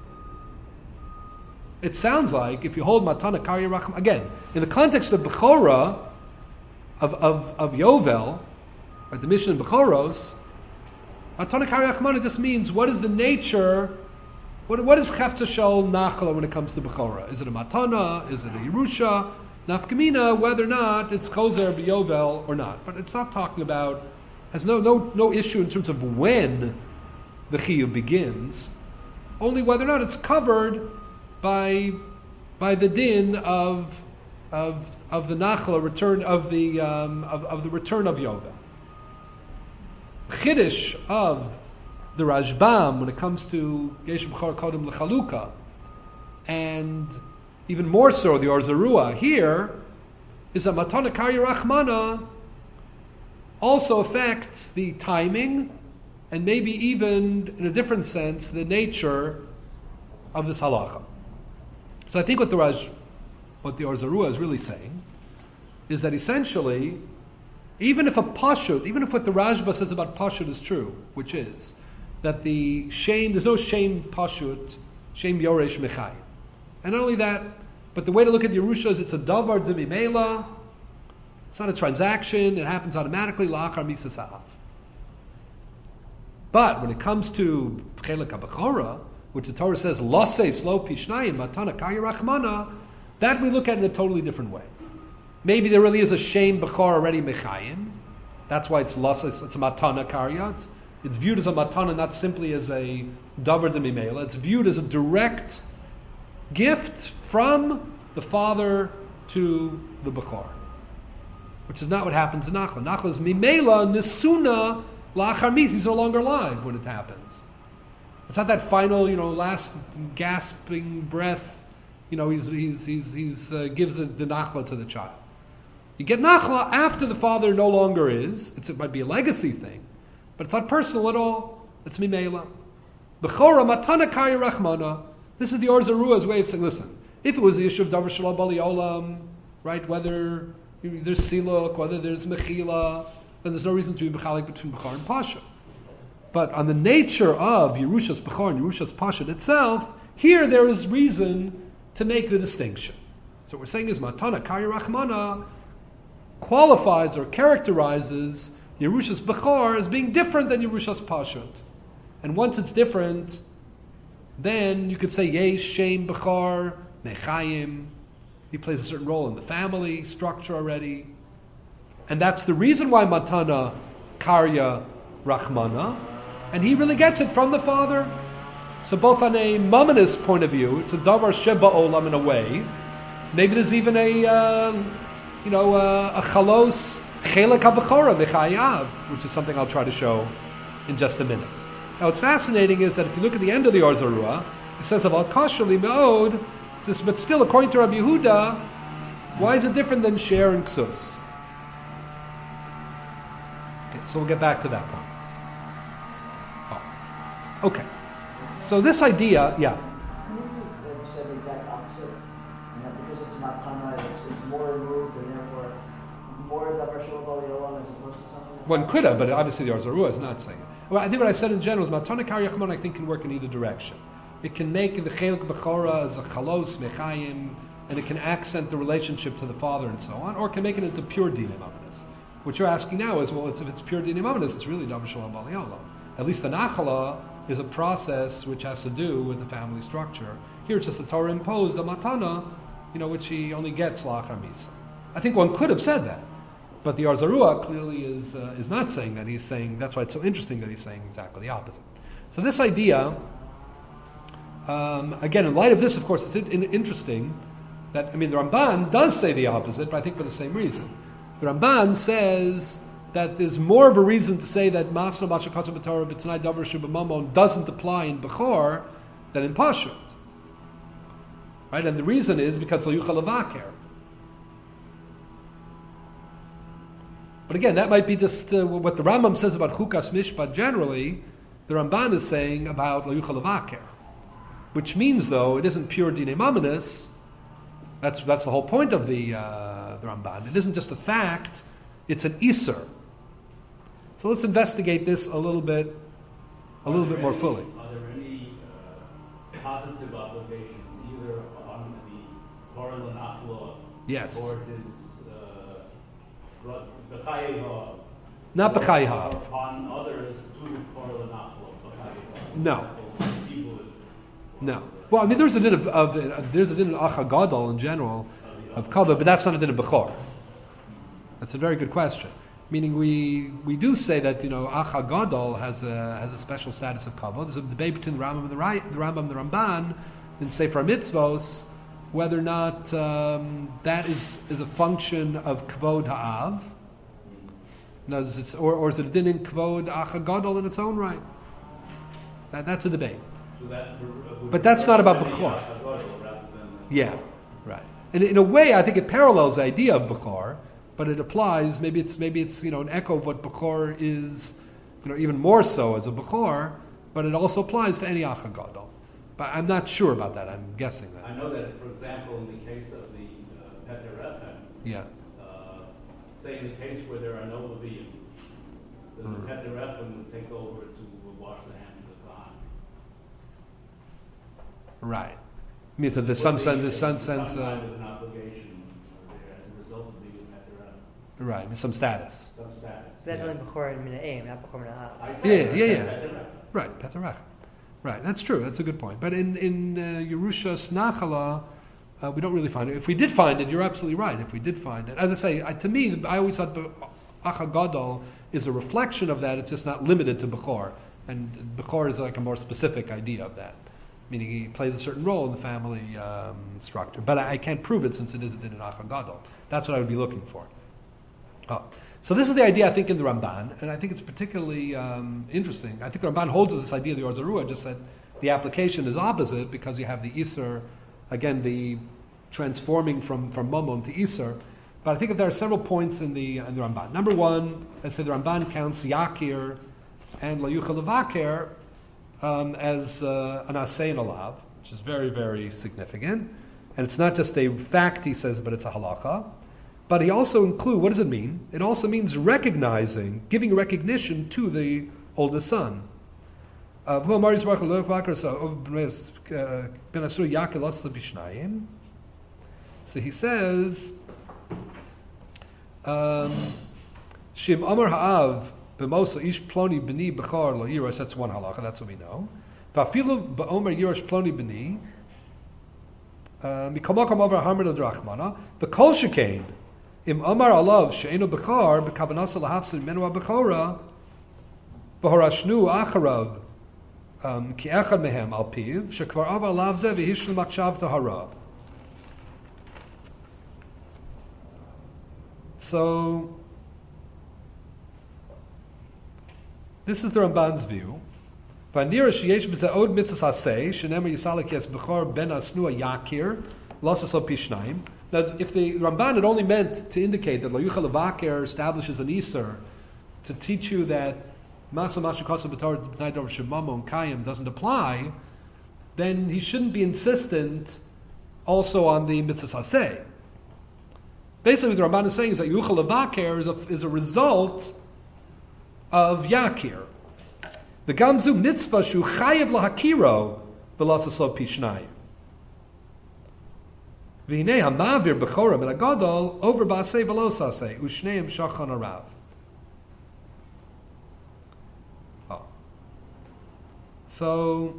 It sounds like if you hold Matana Karya Rachmana, again, in the context of Bechora, of, of, of Yovel, or the mission in Bechoros, Matana Karya Rachmana just means what is the nature, what, what is Chefza Shol Nachla when it comes to Bechora? Is it a Matana? Is it a Yerusha? Nafkamina, whether or not it's Kozer B'Yovel or not. But it's not talking about, has no, no, no issue in terms of when the Chiyuv begins, only whether or not it's covered by by the din of of of the nachla return of the um, of, of the return of Yovel. Chiddush of the Rashbam when it comes to Yesh B'chor Kodem L'Chaluka, and even more so the Or Zarua here, is that Matana Karya Rachmana also affects the timing and maybe even in a different sense the nature of this halacha. So I think what the Raj, what the Or Zarua is really saying is that essentially, even if a pashut, even if what the Rashba says about pashut is true, which is that the shame, there's no shame pashut, shame yoresh mechayim. And not only that, but the way to look at Yerusha is it's a davar demimela, it's not a transaction, it happens automatically, la'achar misasav. But when it comes to Chelek HaBechora, which the Torah says, Lase Slo Pishnayim, Matana Karya Rachmana, that we look at in a totally different way. Maybe there really is a shame Bechor already Mechayim. That's why it's Lase, it's a Matana Karya. It's, it's viewed as a Matana, not simply as a Davar Demimela. It's viewed as a direct gift from the father to the Bechor, which is not what happens in Nachla. Nachla is Mimela Nisuna La'achar Mit. He's no longer alive when it happens. It's not that final, you know, last gasping breath. You know, he's he's he's, he's uh, gives the, the nachla to the child. You get nachla after the father no longer is. It's, it might be a legacy thing, but it's not personal at all. It's mimela. Bechora matana karya rachmana. This is the Or Zarua's way of saying, listen, if it was the issue of davar shalom bali olam, right? Whether there's siluk, whether there's mechila, then there's no reason to be mechalik between bechor and pasha. But on the nature of Yerusha's Bechor and Yerusha's Pashut itself, here there is reason to make the distinction. So what we're saying is Matana Karya Rachmana qualifies or characterizes Yerusha's Bechor as being different than Yerusha's Pashut. And once it's different, then you could say Yesh, Shem, Bechor, Mechayim. He plays a certain role in the family structure already. And that's the reason why Matana Karya Rachmana. And he really gets it from the father. So both on a Mamonist point of view, it's a Davar Sheba Olam in a way. Maybe there's even a, uh, you know, uh, a Chalos Chelek HaBechora V'chayav, which is something I'll try to show in just a minute. Now what's fascinating is that if you look at the end of the Or Zarua, it says of Al Kasher Limeod, it says, but still according to Rabbi Yehuda, why is it different than Sher and Ksus? Okay, so we'll get back to that point. Oh. Okay. So this idea, yeah. Can you say the exact opposite? And that because it's not Tana, it's, it's more removed and therefore more Davar Shel Bali Olam as opposed to something? One could have, but obviously the Or Zarua is not saying it. Well, I think what I said in general is Matana Karya Rachmana I think can work in either direction. It can make the Chelek Bechora as a Chalos Mechayim, and it can accent the relationship to the father and so on, or it can make it into pure Dinei Mamonos. What you're asking now is, well, it's, if it's pure Dinei Mamonos, it's really Davar Shel Bali Olam. At least the Nachala is a process which has to do with the family structure. Here it's just the Torah imposed, the Matana, you know, which he only gets Lachar Misa. I think one could have said that, but the Or Zarua clearly is uh, is not saying that. He's saying, that's why it's so interesting that he's saying exactly the opposite. So this idea, um, again, in light of this, of course, it's in, in, interesting that, I mean, the Ramban does say the opposite, but I think for the same reason. The Ramban says that there's more of a reason to say that Masna Bashakatsa B'Torah B'Tanai Davar Sheba Mamon doesn't apply in Bechor than in Pashut. Right? And the reason is because Lo Yuchal Levaker. But again, that might be just uh, what the Rambam says about Chukas Mishpat generally, the Ramban is saying about Lo Yuchal Levaker. Which means, though, it isn't pure Dinei Mamonos. That's that's the whole point of the, uh, the Ramban. It isn't just a fact, it's an Isser. So let's investigate this a little bit, a little bit more any, fully. Are there any uh, positive obligations either on the Torah L'Nachla Yes. or his uh, B'chayev, Not B'chayev. on others through Torah L'Nachla? No. No. Well, I mean, there's a din of, of uh, there's a din of Acha Gadol in general of Kavod, but that's not a din of Bechor. That's a very good question. Meaning we we do say that, you know, Acha Gadol has a has a special status of Kavod. There's a debate between the Rambam and the, Rai, the Rambam and the Ramban in Sefer Mitzvos whether or not um, that is is a function of Kvod Ha'av. No, is it, or, or is it a din in Kvod Acha Gadol in its own right? That, that's a debate. So that would But that's not about Bechor. Yeah, right. And in a way, I think it parallels the idea of Bechor, but it applies. Maybe it's maybe it's you know an echo of what Bechor is, you know, even more so as a Bechor. But it also applies to any Acha Gadol. But I'm not sure about that. I'm guessing that. I know that, for example, in the case of the uh, Peter Rechem, Yeah. uh, say in the case where there are no Levium, the Mm. Peter Rechem would take over to wash the hands of the Kohen. Right. I mean, so there's some sense. There's some sense. Some kind Uh, of an obligation there as a result of being a Peter Rechem. right. There's some status. Some status. That's Yeah. only Bechor and Mina'im, not Bechor Mina'av. I Yeah, said yeah, yeah. Peter Rechem. Right. Peterach. Right. That's true. That's a good point. But in in uh, Yerushas Nachala, uh, we don't really find it. If we did find it, you're absolutely right. If we did find it, as I say, I, to me, I always thought the Acha Gadol is a reflection of that. It's just not limited to Bechor, and Bechor is like a more specific idea of that, meaning he plays a certain role in the family um, structure. But I, I can't prove it since it isn't in an Acha Gadol. That's what I would be looking for. Oh. So this is the idea, I think, in the Ramban, and I think it's particularly um, interesting. I think the Ramban holds this idea of the Or Zarua, just that the application is opposite because you have the Isser, again, the transforming from, from Momon to Isser. But I think that there are several points in the in the Ramban. Number one, I say the Ramban counts Yakir and La Yuchal Levaker um, as uh, an Asay and a Lav, which is very, very significant. And it's not just a fact, he says, but it's a halacha. But he also includes, what does it mean? It also means recognizing, giving recognition to the oldest son. Uh, so he says, um, Shim Amar Ha'av b'mosa ish ploni b'ni b'char lo yirosh, that's one halacha, that's what we know. V'afilu b'omer yirosh ploni b'ni, Mikomakam over Hamid al-Drachmana. The Kol Shekain, Im Amar Alav She'enu Bechar, Bekavanasa Lahafsid Menua Bechora, V'horashnu Acharav, Ki Echad Mehem Al Piv, Shekvar Avar Alav Zeh V'hishnu Makshav Tahara. So, this is the Ramban's view. Vanira sheyesh b'zeh od mitzvah hasei shenemer yisalik yes b'chor ben asnua yakir losas al pishnaim. If the Ramban had only meant to indicate that lo yuchal levaker establishes an iser to teach you that masa mashukasa b'torah b'nai dover shemamo and kayim doesn't apply, then he shouldn't be insistent also on the mitzvah hasei. Basically, what the Ramban is saying is that yuchal levaker is a, is a result of yakir. The gamzu mitzvah shu chayev lahakiro v'lasasov pishnayim. V'hinei hamavir b'chora min agadol over b'asei v'losasei u'shneim shachan arav. Oh. So,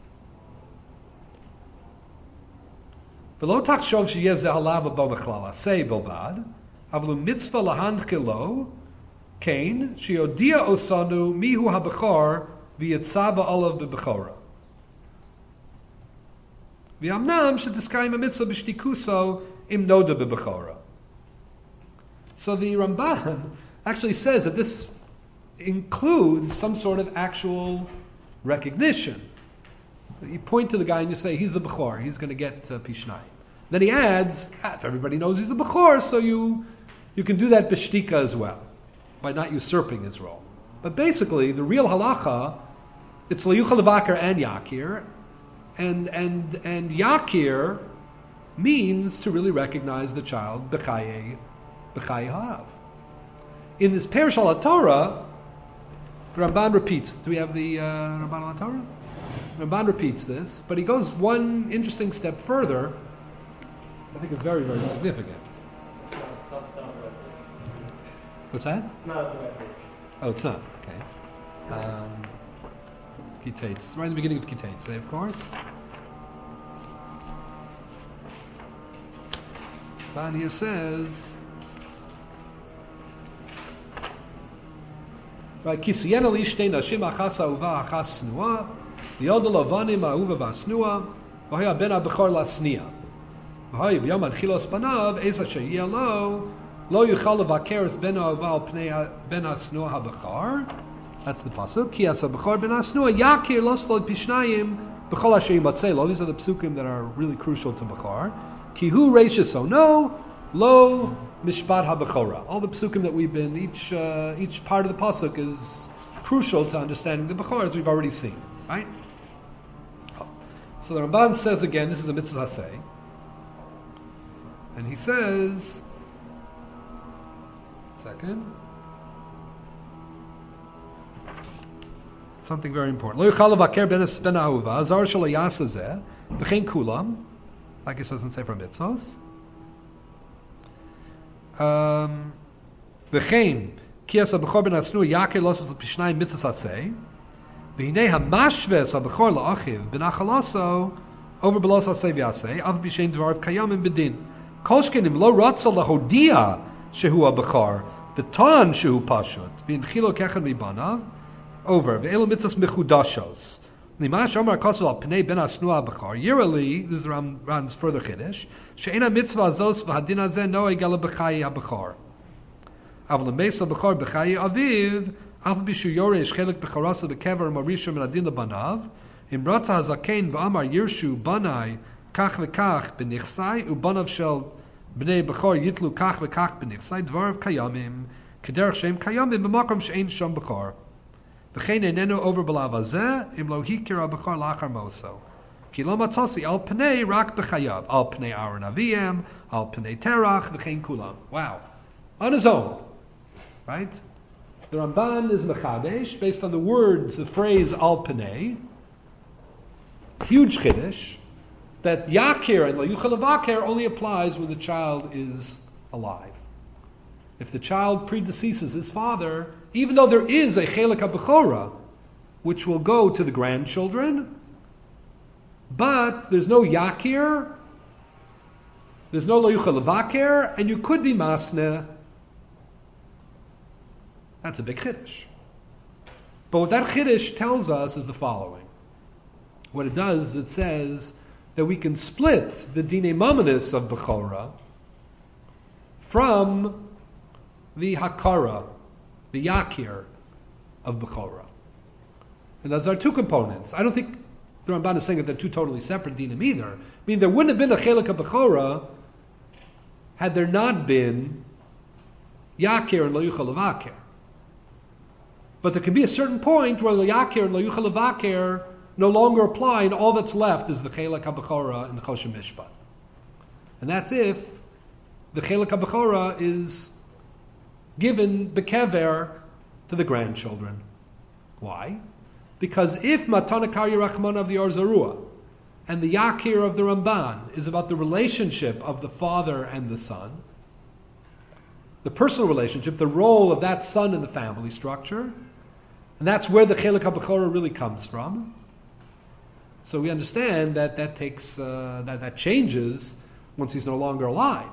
v'lo tachshov sheyeh zeh halav bo b'chlal asei bilbad, avlu mitzvah lahanchilo kain sheyodia osanu mihu habechor v'yitzava olav b'bechora. V'amnam shetiskayim mitzvah b'shtikuso im noda b'bechora. So the Ramban actually says that this includes some sort of actual recognition. You point to the guy and you say, he's the bechor, he's going to get uh, pishnai. Then he adds, ah, if everybody knows he's the bechor, so you you can do that b'shtika as well, by not usurping his role. But basically, the real halacha, it's leyuchal levaker and yakir, and and and yakir means to really recognize the child b'chaye b'chaye hav. In this Perush al Torah, Ramban repeats. Do we have the uh, Ramban al Torah? Ramban repeats this, but he goes one interesting step further. I think it's very, very significant. What's that? It's not a direct. Oh, it's not. Okay. Um, Kitates. Right in the beginning of Kitates, of course. Van here says, right, Kisiyena lishtei nashim achas ahuva achas snua, v'yodel avanim ahuva v'asnua, v'haya ben abechor lasnia. V'haya b'yom adchilos panav, eza sheyeh lo, lo yuchal levaker ben ahuva al pnei ben asnua habechar. That's the pasuk. Ki asa bechor ben asnua yakir loslo pishnayim b'chol asher yimatzei lo. These are the psukim that are really crucial to bechor. Ki hu reishis ono lo mishpat habechora. All the psukim that we've been, each uh, each part of the pasuk is crucial to understanding the bechor, as we've already seen, right? So the Ramban says again, this is a mitzvah hasei, and he says, second. Something very important. Lo yuchal levaker ben ahuva azar shelo yasa zeh v'chein kulam, like it says in Sefer Mitzvos. V'chein ki asa bechor ben asnu yakir losas l'pishnayim mitzvos asei v'hinei hamashves habechor la'achiv b'nachalaso over belos asei v'asei av b'shein dvarav kayamim b'din kol shkenim lo ratza lahodia shehu habechor v'tan shehu pashut v'inchilo kechad mibanav over ve'elu mitzvos mechudashos. Limash Omar Kosul al Pnei Ben Asnua Bechar. Yearly, this is Ram, Ram's further chiddush. She'ena mitzvah zos v'hadin hazeh noeg ele b'chayi habechar. Aval l'meisa bechar b'chayi aviv, af b'shu yoresh chelik b'charasa b'kever marisha min adin lebanav. Im ratza hazakein v'amar yirshu banai kach v'kach b'nichsai u'banav shel b'nei bechar yitlu kach v'kach b'nichsai dvarav kayamim kederach she'im kayamim b'makom she'ein sham bechar. V'chein enenu over b'lav hazeh im lo hikir habechar lachar moso. Ki lo matzasi al pnei rak b'chayav al pnei Aaron aviyem al pnei terach v'chein kulam. Wow, on his own, right? The Ramban is mechadesh based on the words, the phrase al pnei. Huge chiddush that yakir and lo yuchal levaker only applies when the child is alive. If the child predeceases his father, even though there is a chelik habechora, which will go to the grandchildren, but there's no yakir there's no lo yuchal levaker, and you could be masne. That's a big chiddush. But what that chiddush tells us is the following. What it does, it says that we can split the dine mamanis of Bechora from the hakara, the yakir of Bechora. And those are two components. I don't think the Ramban is saying that they're two totally separate dinim either. I mean, there wouldn't have been a chelik of Bechora had there not been yakir and lo yuchal levaker. But there can be a certain point where the yakir and lo yuchal levaker no longer apply, and all that's left is the chelik habechora and the choshen mishpat. And that's if the chelik habechora is given bekever to the grandchildren. Why? Because if matana karya rachmana of the Or Zarua and the yakir of the Ramban is about the relationship of the father and the son, the personal relationship, the role of that son in the family structure, and that's where the chelik habechora really comes from. So we understand that that takes uh, that that changes once he's no longer alive.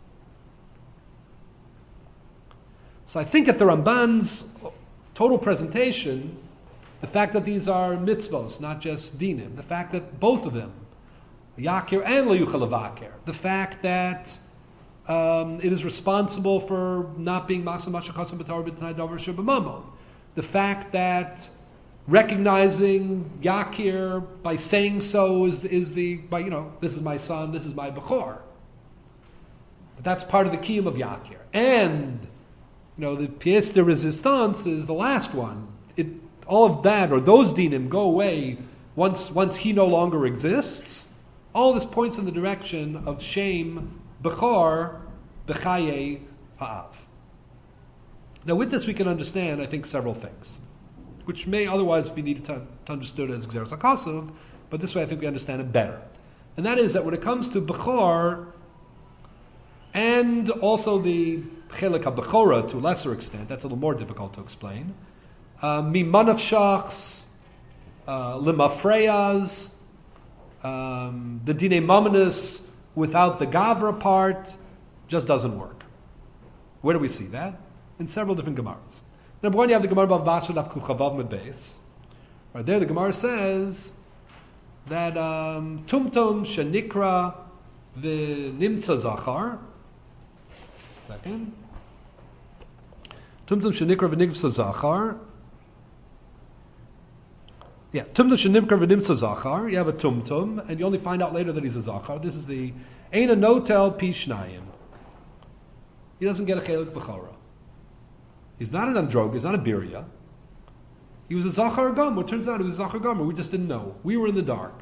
So I think at the Ramban's total presentation, the fact that these are mitzvos, not just dinim, the fact that both of them, yakir and lo yuchal levaker, the fact that um, it is responsible for not being masa mashachasam b'torah b'tanai davar shebamamon, the fact that recognizing yakir by saying so is is the by you know this is my son, this is my bechor. But that's part of the kiyum of yakir, and you know the pièce de résistance is the last one. It all of that or those dinim go away once once he no longer exists. All this points in the direction of shem bechor bechaye ha'av. Now with this we can understand, I think, several things, which may otherwise be needed to, to understood as Gzeras HaKasuv, but this way I think we understand it better. And that is that when it comes to Bechor, and also the Chelik HaBechora to a lesser extent, that's a little more difficult to explain, Mimanav Shachs, Limafreyas, um, the Dine Mamanis without the Gavra part, just doesn't work. Where do we see that? In several different Gemaras. Number one, you have the Gemara Bava Basra Daf Kuchavav Medbeis. Right there, the Gemara says that um, Tumtum Shenikra V'Nimtza Zachar. Second. Tumtum Shenikra V'Nimtza Zachar. Yeah, Tumtum Shenikra V'Nimtza Zachar. You have a Tumtum, and you only find out later that he's a Zachar. This is the Eina Notel Pishnayim. He doesn't get a Chelik B'chora. He's not an androg, he's not a birya. He was a Zachar Gomer. It turns out he was a Zachar Gomer. We just didn't know. We were in the dark.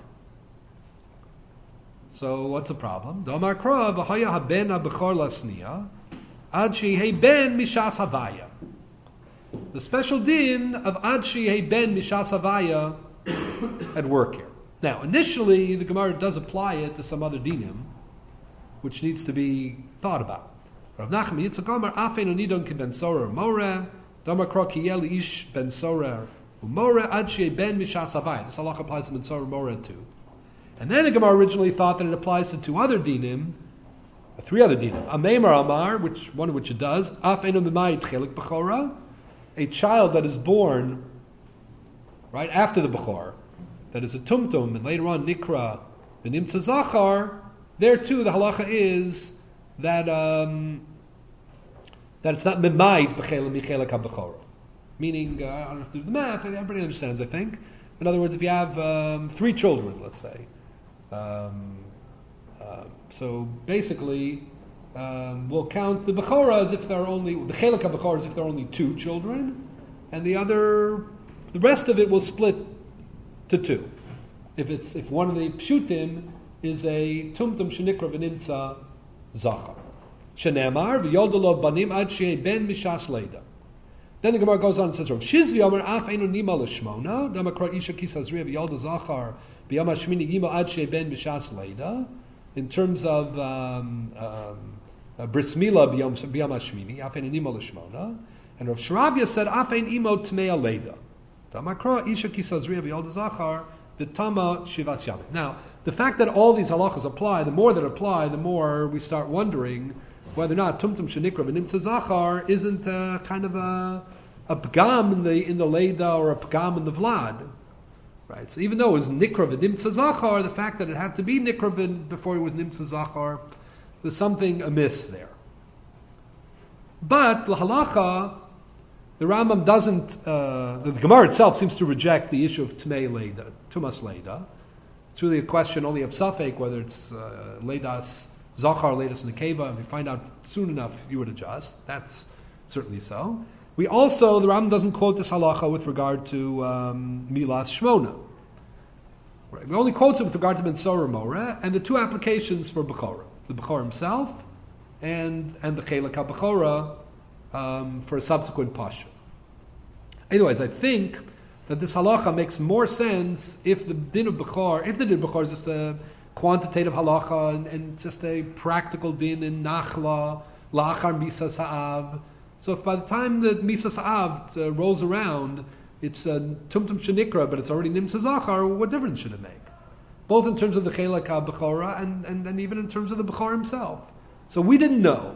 So what's the problem? Damar Kra v'haya haben ha'bechor lasniya ad shehei ben mishas havaya. The special din of ad shehei ben mishas havaya at work here. Now, initially, the Gemara does apply it to some other dinim, which needs to be thought about. Rav Nachman Yitzchak Omer Afein Onidon Ki Ben Sorer More Damar Kra Ki Yel Ish Ben Sorer Umore Ad Shei Ben Mishas Havaya. This halacha applies to Ben Sorer More too. And then the Gemara originally thought that it applies to two other dinim, three other dinim. Ameimar Amar, which one of which it does. Afein Omimayit Chelik Bechora, a child that is born right after the Bechor, that is a tumtum, and later on Nikra V'Nimtza Zachar. There too, the halacha is that um, that it's not mimayit b'chela michelek habechora, meaning uh, I don't have to do the math. Everybody understands, I think. In other words, if you have um, three children, let's say, um, uh, so basically um, we'll count the bechora as if there are only the chelek habechora as if there are only two children, and the other, the rest of it will split to two. If it's if one of the pshutim is a tumtum shenikra v'nimtza Zachar. Shenemar v'yodelo banim ad shei ben mishas leida. Then the Gemara goes on and says, Rav Shizvi Omer af einu nima l'shmona damakra isha kisazriya v'yolda Zachar b'yom hashmini yima ad shei ben mishas leida. In terms of um, um, bris milah b'yom hashmini af einu nima l'shmona, and Rav Shravya said af ein imo tmei leida damakra isha kisazriya v'yolda Zachar B'tama Shivas Yamim. Now, the fact that all these halachas apply, the more that apply, the more we start wondering whether or not Tumtum Shenikra V'Nimtza Zachar isn't uh, kind of a, a pgam in the in the Leda or a pgam in the Vlad. Right? So even though it was Nikra V'Nimtza Zachar, the fact that it had to be Nikra V'N before it was Nimtza Zachar, there's something amiss there. But l'halacha, the Rambam doesn't, uh, the, the Gemara itself seems to reject the issue of Tmei Leda, Tumas Leda. It's really a question only of Safek, whether it's uh, Ledas Zachar, Ledas Nekeva, and we find out soon enough you would adjust. That's certainly so. We also, the Rambam doesn't quote this halacha with regard to um, Milas Shmona. Right. We only quote it with regard to Ben Sorah Moreh, and the two applications for Bechorah. The Bechorah himself, and and the Chelek HaBechorah um, for a subsequent Pasha. Anyways, I think that this halacha makes more sense if the din of Bechor, if the din of Bechor is just a quantitative halacha and, and just a practical din in Nachla, Lachar Misa Sa'av. So if by the time that Misa Sa'av uh, rolls around, it's uh, Tumtum Shenikra, but it's already Nimsa Zachar, what difference should it make? Both in terms of the Chelek HaBechorah and, and, and even in terms of the Bechor himself. So we didn't know.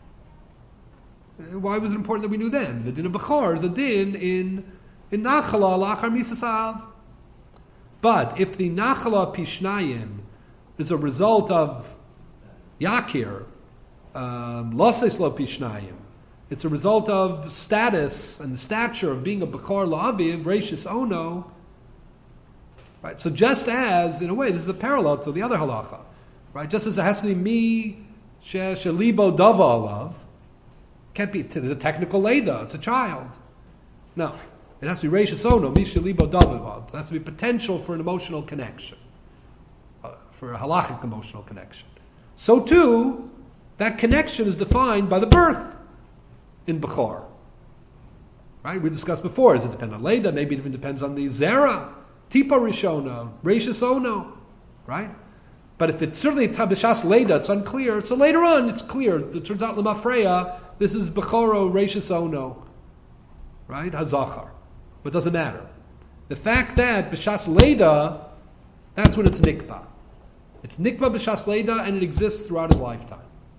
Why was it important that we knew then? The din of Bechor is a din in in Nachala Lachar Misa Sa'av. But if the Nachala Pishnayim is a result of Yakir, um, Loses Lo Pishnayim, it's a result of status and the stature of being a Bechor La'aviv, Reishis Ono. Right? So just as, in a way, this is a parallel to the other halacha. Right? Just as it has to be mi shelibo dava alav, can't be, there's a technical leda, it's a child. No. It has to be Reishis Ono, mi shelibo dava alav. There has to be potential for an emotional connection. Uh, for a halachic emotional connection. So too, that connection is defined by the birth in Bechor. Right? We discussed before, does it depend on Leda? Maybe it even depends on the Zera, Tipa Rishona, Reishis Ono. Right? But if it's certainly Tabishas Leda, it's unclear. So later on, it's clear. It turns out Lemafreya, this is Bechoro Reishis Ono. Right? Hazachar. But it doesn't matter. The fact that Bishas Leda, that's when it's Nikba. It's Nikba Bishas Leda and it exists throughout his lifetime.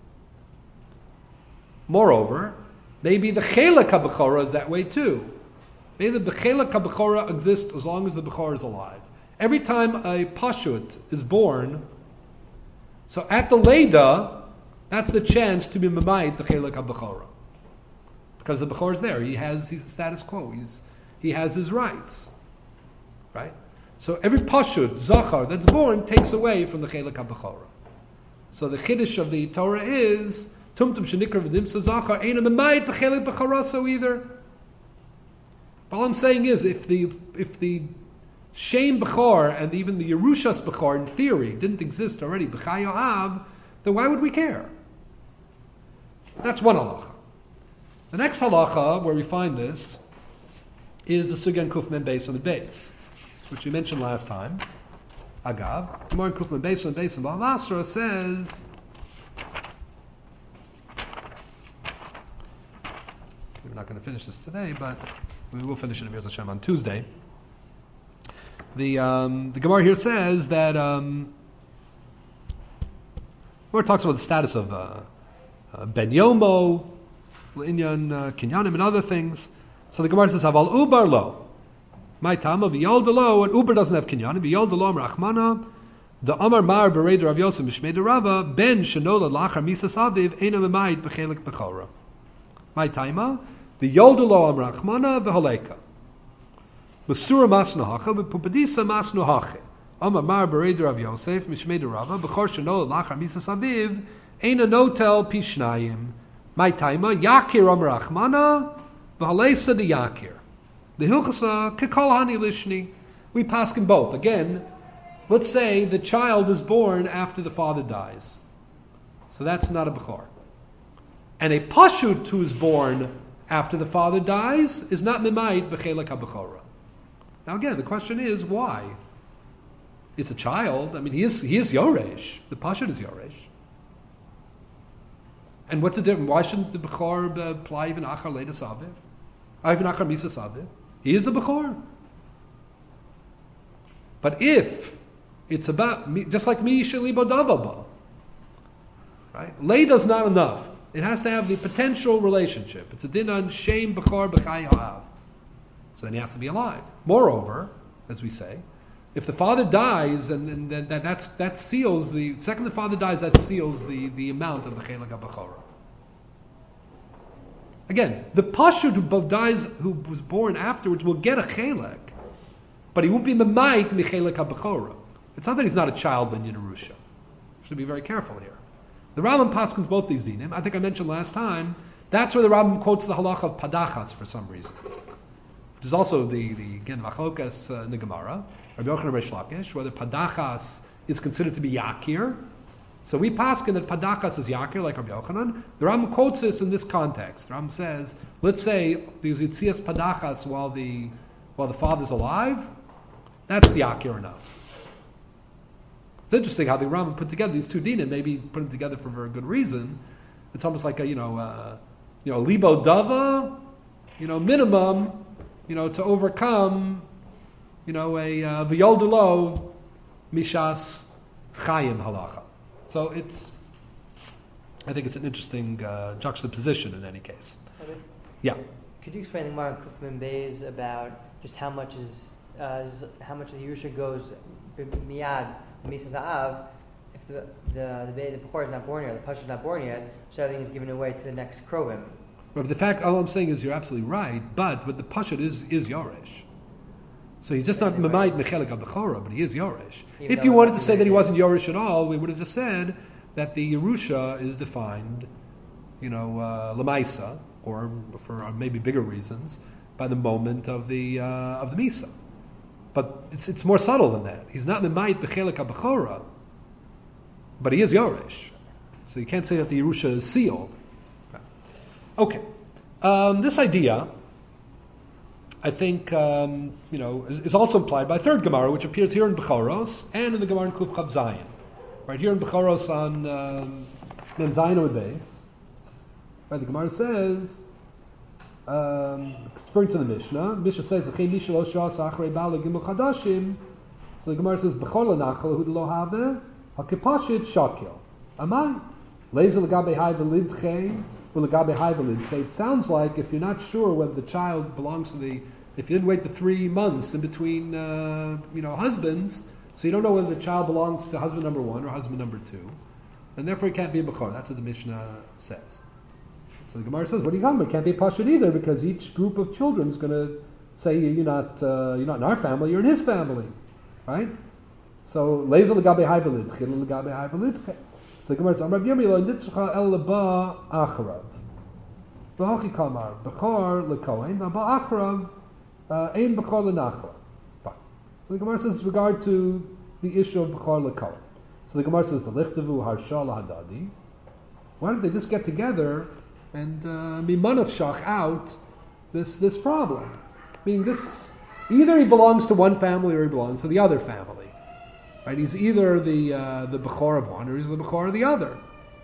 Moreover, maybe the Chelek HaBechorah is that way too. Maybe the Chelek HaBechorah exists as long as the Bechor is alive. Every time a Pashut is born, so at the Leda, that's the chance to be Mamayit the Chelek HaBechorah. Because the Bechor is there. He has he's the status quo. He's he has his rights. Right? So every Pashut, Zachar, that's born takes away from the Chelek HaBechorah. So the Chiddush of the Torah is Tumtum Shenikra V'Nimtza Zachar ain't a Mamayit B'Chelek B'Charaso either. All I'm saying is, if the if the Shem Bechor and even the Yerushas Bechor in theory didn't exist already, B'Chai Yoav, then why would we care? That's one halacha. The next halacha where we find this is the Sugyan Kufmen Beis on the base, which we mentioned last time. Agav, Gemara Kufmen Beis on the base, and Balavasra says. We're not going to finish this today, but we will finish it in Mirz Hashem on Tuesday. The um, the Gemara here says that um, where it talks about the status of uh, uh, Ben Yomo, Inyan, uh, Kinyanim, and other things. So the Gemara says, "Aval ubar lo, my tama v'yolda lo, and ubar doesn't have Kinyanim. V'yolda lo rachmana, the Amar Mar Bereder Rav Yosef Mishmei Rava Ben Shenola Lachar Misas Aviv Eina Memayit B'Chelek B'Chora. My tama v'yolda lo am rachmana v'haleka." Masura masnahacha v'pupadisa masnuhache. Amar Mar Bereder Rav Yosef Mishmei Rava B'Chor Shenola Lachar Misas Aviv Eina Notel Pishnayim. My taima Yakir Amar Rachmana v'Halesa de Yakir. The Hilchasa Kekol Hani Lishni. We paskin both. Again, let's say the child is born after the father dies, so that's not a Bechor. And a Pashut who is born after the father dies is not Mimayit B'Chelek HaBechorah. Now again, the question is why? It's a child. I mean, he is he is Yoresh. The Pashut is Yoresh. And what's the difference? Why shouldn't the Bechor apply even Achar Leida Saviv? Even Achar Misa Saviv? He is the Bechor. But if it's about, mi- just like mi shelibo davaba, right? Leida's not enough. It has to have the potential relationship. It's a din on shem b'chor b'chai ha'av. So then he has to be alive. Moreover, as we say, if the father dies, and, and, and that that's, that seals the second the father dies, that seals the, the amount of the chelek habachora. Again, the pashut who dies, who was born afterwards, will get a chelek, but he won't be memayit michelek habachora. It's not that he's not a child in Yerusha. Should be very careful here. The Rambam paskins both these dinim. I think I mentioned last time. That's where the Rambam quotes the halacha of padachas for some reason. Which is also the the again machlokas uh, in the Gemara. Rabbi Yochanan Reish Lakish, whether padachas is considered to be yakir. So we paskin that padachas is yakir, like Rabbi Yochanan. The Rambam quotes this in this context. The Rambam says, let's say there's yitzias padachas while the while the father's alive. That's yakir enough. It's interesting how the Rambam put together these two dinim. Maybe put them together for a very good reason. It's almost like a you know uh, you know libo dava, you know minimum, you know to overcome, you know a uh, v'yoldulo mishas chayim halacha. So it's, I think it's an interesting uh, juxtaposition in any case. Okay. Yeah. Could you explain the Gemara in Kufman Beis about just how much is uh, is- how much of the Yerusha goes b- miyad Misa Za'av if the the the, Beit- the Bechor is not born yet, the Pasha is not born yet, so everything is given away to the next Krovim. But the fact, all I'm saying is you're absolutely right. But but the pashut is is Yoresh. So he's just not Mamayit Mechelik HaBechora, but he is Yoresh. Even If though you it's wanted not to say that he related. wasn't Yoresh at all, we would have just said that the Yerusha is defined, you know, uh, Lamaisa, or for maybe bigger reasons, by the moment of the uh, of the Misa. But it's it's more subtle than that. He's not Mamayit Mechelik HaBechora, but he is Yoresh. So you can't say that the Yerusha is sealed. Okay. Um, this idea, I think, um, you know, is, is also implied by a third Gemara, which appears here in Bechoros and in the Gemara in Kluf Chav Zayin. Right here in Bechoros on um, Mem Zayin Amud Beis, right, the Gemara says, um, referring to the Mishnah, Mishnah says, "Achei misha lo shas achrei ba'al gimel chadashim." So the Gemara says, "Bechol lanachal hu lo have hakipashit shakil." Aman lezel legabe hay v'lidchei v'legabe hay v'lidchei. It sounds like if you're not sure whether the child belongs to the, if you didn't wait the three months in between, uh, you know, husbands, so you don't know whether the child belongs to husband number one or husband number two, and therefore it can't be a bechor. That's what the Mishnah says. So the Gemara says, "What do you got? It can't be a pashut either, because each group of children is going to say you're not, uh, you're not in our family, you're in his family, right?" So lezel legabe hay v'lidchei legabe hay v'lidchei. So the Gemara says, "Amar Yirmiyah nitzcha el leba acharav." V'hachi kamar bechor lekohen v'ba acharav ein bechor lenachla. Fine. So the Gemara says, with regard to the issue of bechor lekohen. So the Gemara says, "V'lichtavu harsha lahadadi." Why don't they just get together and mimanaf shach out this this problem? Meaning this, either he belongs to one family or he belongs to the other family. Right? He's either the uh, the bechor of one or he's the bechor of the other.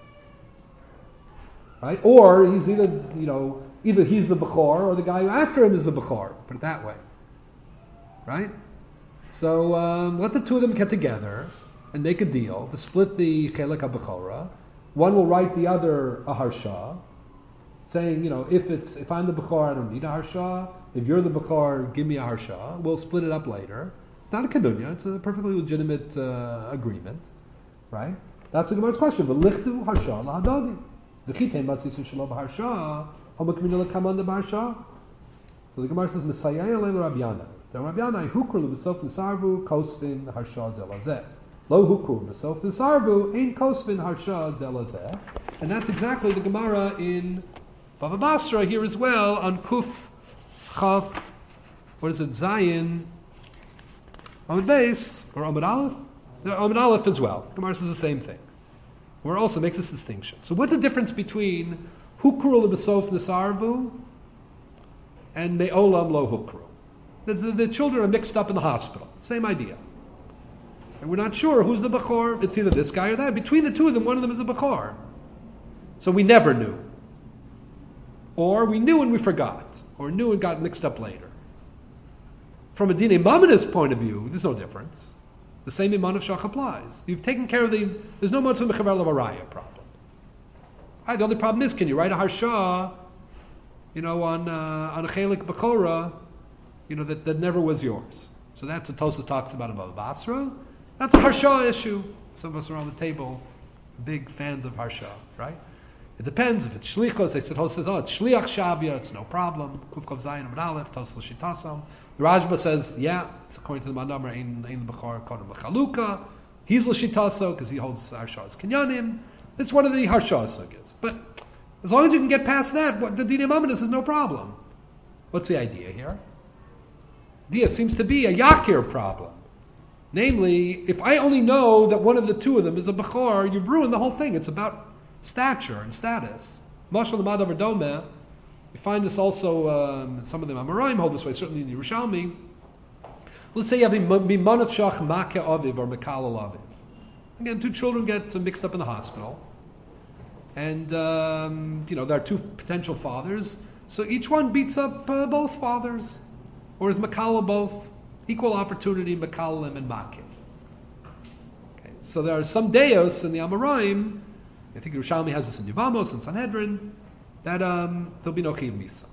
Right? Or he's either, you know, either he's the bechor or the guy after him is the bechor. Put it that way. Right? So um, let the two of them get together and make a deal to split the chelek habechora. One will write the other a harsha, saying, you know, if it's if I'm the bechor, I don't need a harsha. If you're the bechor, give me a harsha. We'll split it up later. It's not a kadunya. It's a perfectly legitimate uh, agreement, right? That's the Gemara's question. V'lichtu harsha lahadadi. V'chitei matzisun shelo b'harsha. Homakmina lekamanda b'harsha. So the Gemara says, Messiah leil Rabbi Yana. The Rabbi Yana hukru l'b'sof n'sarvu kosvin harsha zelazeh. Lo hukru b'sof n'sarvu ein kosvin harsha zelazeh. And that's exactly the Gemara in Bava Basra here as well on Kuf Chaf. What is it? Zayin. Amud Beis, or Amud Aleph? No, Amud Aleph as well. Gemara says the same thing. Where it also makes this distinction. So what's the difference between Hukru l'besof nesarvu and Me'olam lo Hukru? The, the children are mixed up in the hospital. Same idea. And we're not sure who's the Bechor. It's either this guy or that. Between the two of them, one of them is a Bechor. So we never knew. Or we knew and we forgot. Or knew and got mixed up later. from a Dinei Mamonis point of view, there's no difference. The same Iman of Shach applies. You've taken care of the, there's no Motzah Mechaver Lavaraya problem. Right, the only problem is, can you write a Harsha, you know, on uh, on a Chelik Bechora, you know, that, that never was yours. So that's what Tosas talks about in Bava Basra. That's a Harsha issue. Some of us around the table, big fans of Harsha, right? It depends. If it's Shlichos, they said, Tosas says, oh, it's Shliach Shavia, it's no problem. Kuf Kov Zayin Amud Aleph, Tosas L'Shitasam. The Rajba says, yeah, it's according to the Mandamar, Ein Ein Bechor Kodem L'Chaluka. He's L'Shitaso, because he holds Harsha as Kinyanim. It's one of the Harsha sugyas. But as long as you can get past that, what, the Dinei Mamonis is no problem. What's the idea here? The idea seems to be a Yakir problem. Namely, if I only know that one of the two of them is a Bechor, you've ruined the whole thing. It's about stature and status. Mashal L'Madav Domeh. You find this also, um, some of the Amoraim hold this way, certainly in Yerushalmi. Let's say you have a Miman of Shach Makeh Aviv or Mekal Aviv. Again, two children get mixed up in the hospital. And, um, you know, there are two potential fathers. So each one beats up uh, both fathers. Or is Makala both? Equal opportunity, Makalim and Makim. Okay. So there are some deos in the Amoraim, I think Yerushalmi has this in Yevamos and Sanhedrin, that um, there'll be no Chiv Misa.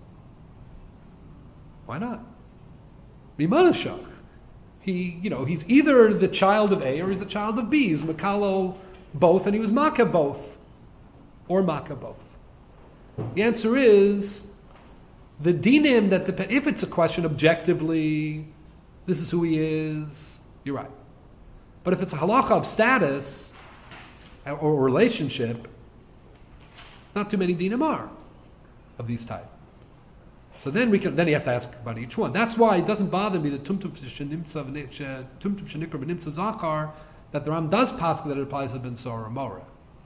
Why not? Mimanashach. He, you know, he's either the child of A or he's the child of B. He's Makalo both, and he was Maka both. Or Maka both. The answer is, the dinim that depend, if it's a question objectively, this is who he is, you're right. But if it's a halacha of status or relationship, not too many dinim are of these type. So then we can, then you have to ask about each one. That's why it doesn't bother me that tumtum shenikra b'nimtza zachar, that the Ram does pass that it applies to ben sora or mora.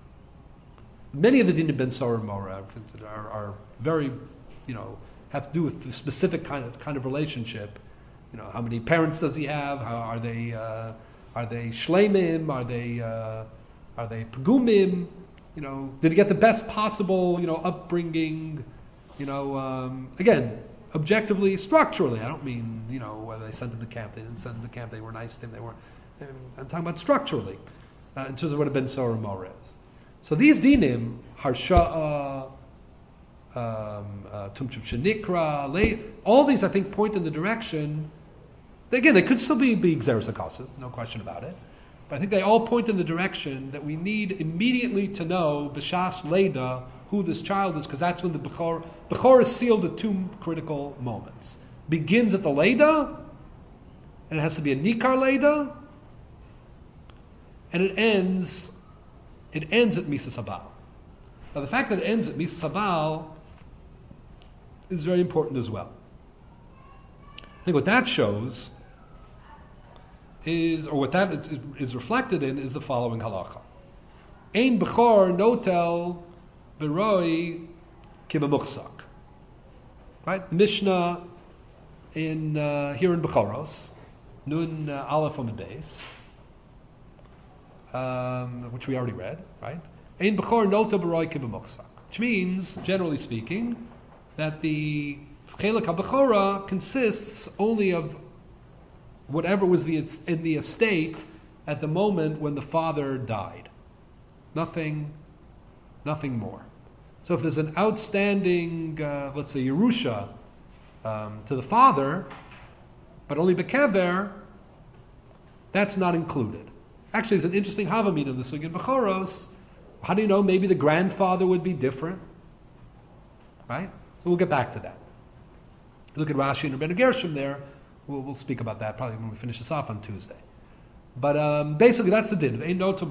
Many of the dinim ben sora and mora are, are very, you know, have to do with the specific kind of kind of relationship. You know, how many parents does he have? How are they? Uh, are they shleimim? Are they? Uh, are they pegumim? You know, did he get the best possible, you know, upbringing? You know, um, again, objectively, structurally. I don't mean, you know, whether they sent him to camp, they didn't send him to camp, they were nice to him, they weren't. I'm talking about structurally, uh, in terms of what had been Sora Mora is. So these dinim, Harsha'a, um, uh, Tumtum Shenikra, all these I think point in the direction. Again, they could still be be Xeris HaKasav, no question about it. But I think they all point in the direction that we need immediately to know B'shas Leda who this child is, because that's when the Bechor Bechor is sealed at two critical moments. Begins at the Leda, and it has to be a Nikar Leda, and it ends it ends at Misa Sabal. Now the fact that it ends at Misa Sabal is very important as well. I think what that shows is, or what that is, is reflected in, is the following halacha. Ein bechor notel beroi kibamuchsak. Right? The Mishnah in uh, here in Bechoros, Nun uh, Aleph on the base, um, which we already read, right? Ein bechor notel beroi kibamuchsak, which means, generally speaking, that the Chelek HaBechora consists only of whatever was the, in the estate at the moment when the father died. Nothing, nothing more. So if there's an outstanding, uh, let's say, Yerusha um, to the father, but only Bekever, that's not included. Actually, there's an interesting Havamid in the Sugin Bechoros. How do you know? Maybe the grandfather would be different. Right? So we'll get back to that. Look at Rashi and Rebbeinu Gershom there. We'll, we'll speak about that probably when we finish this off on Tuesday. But um, basically, that's the din.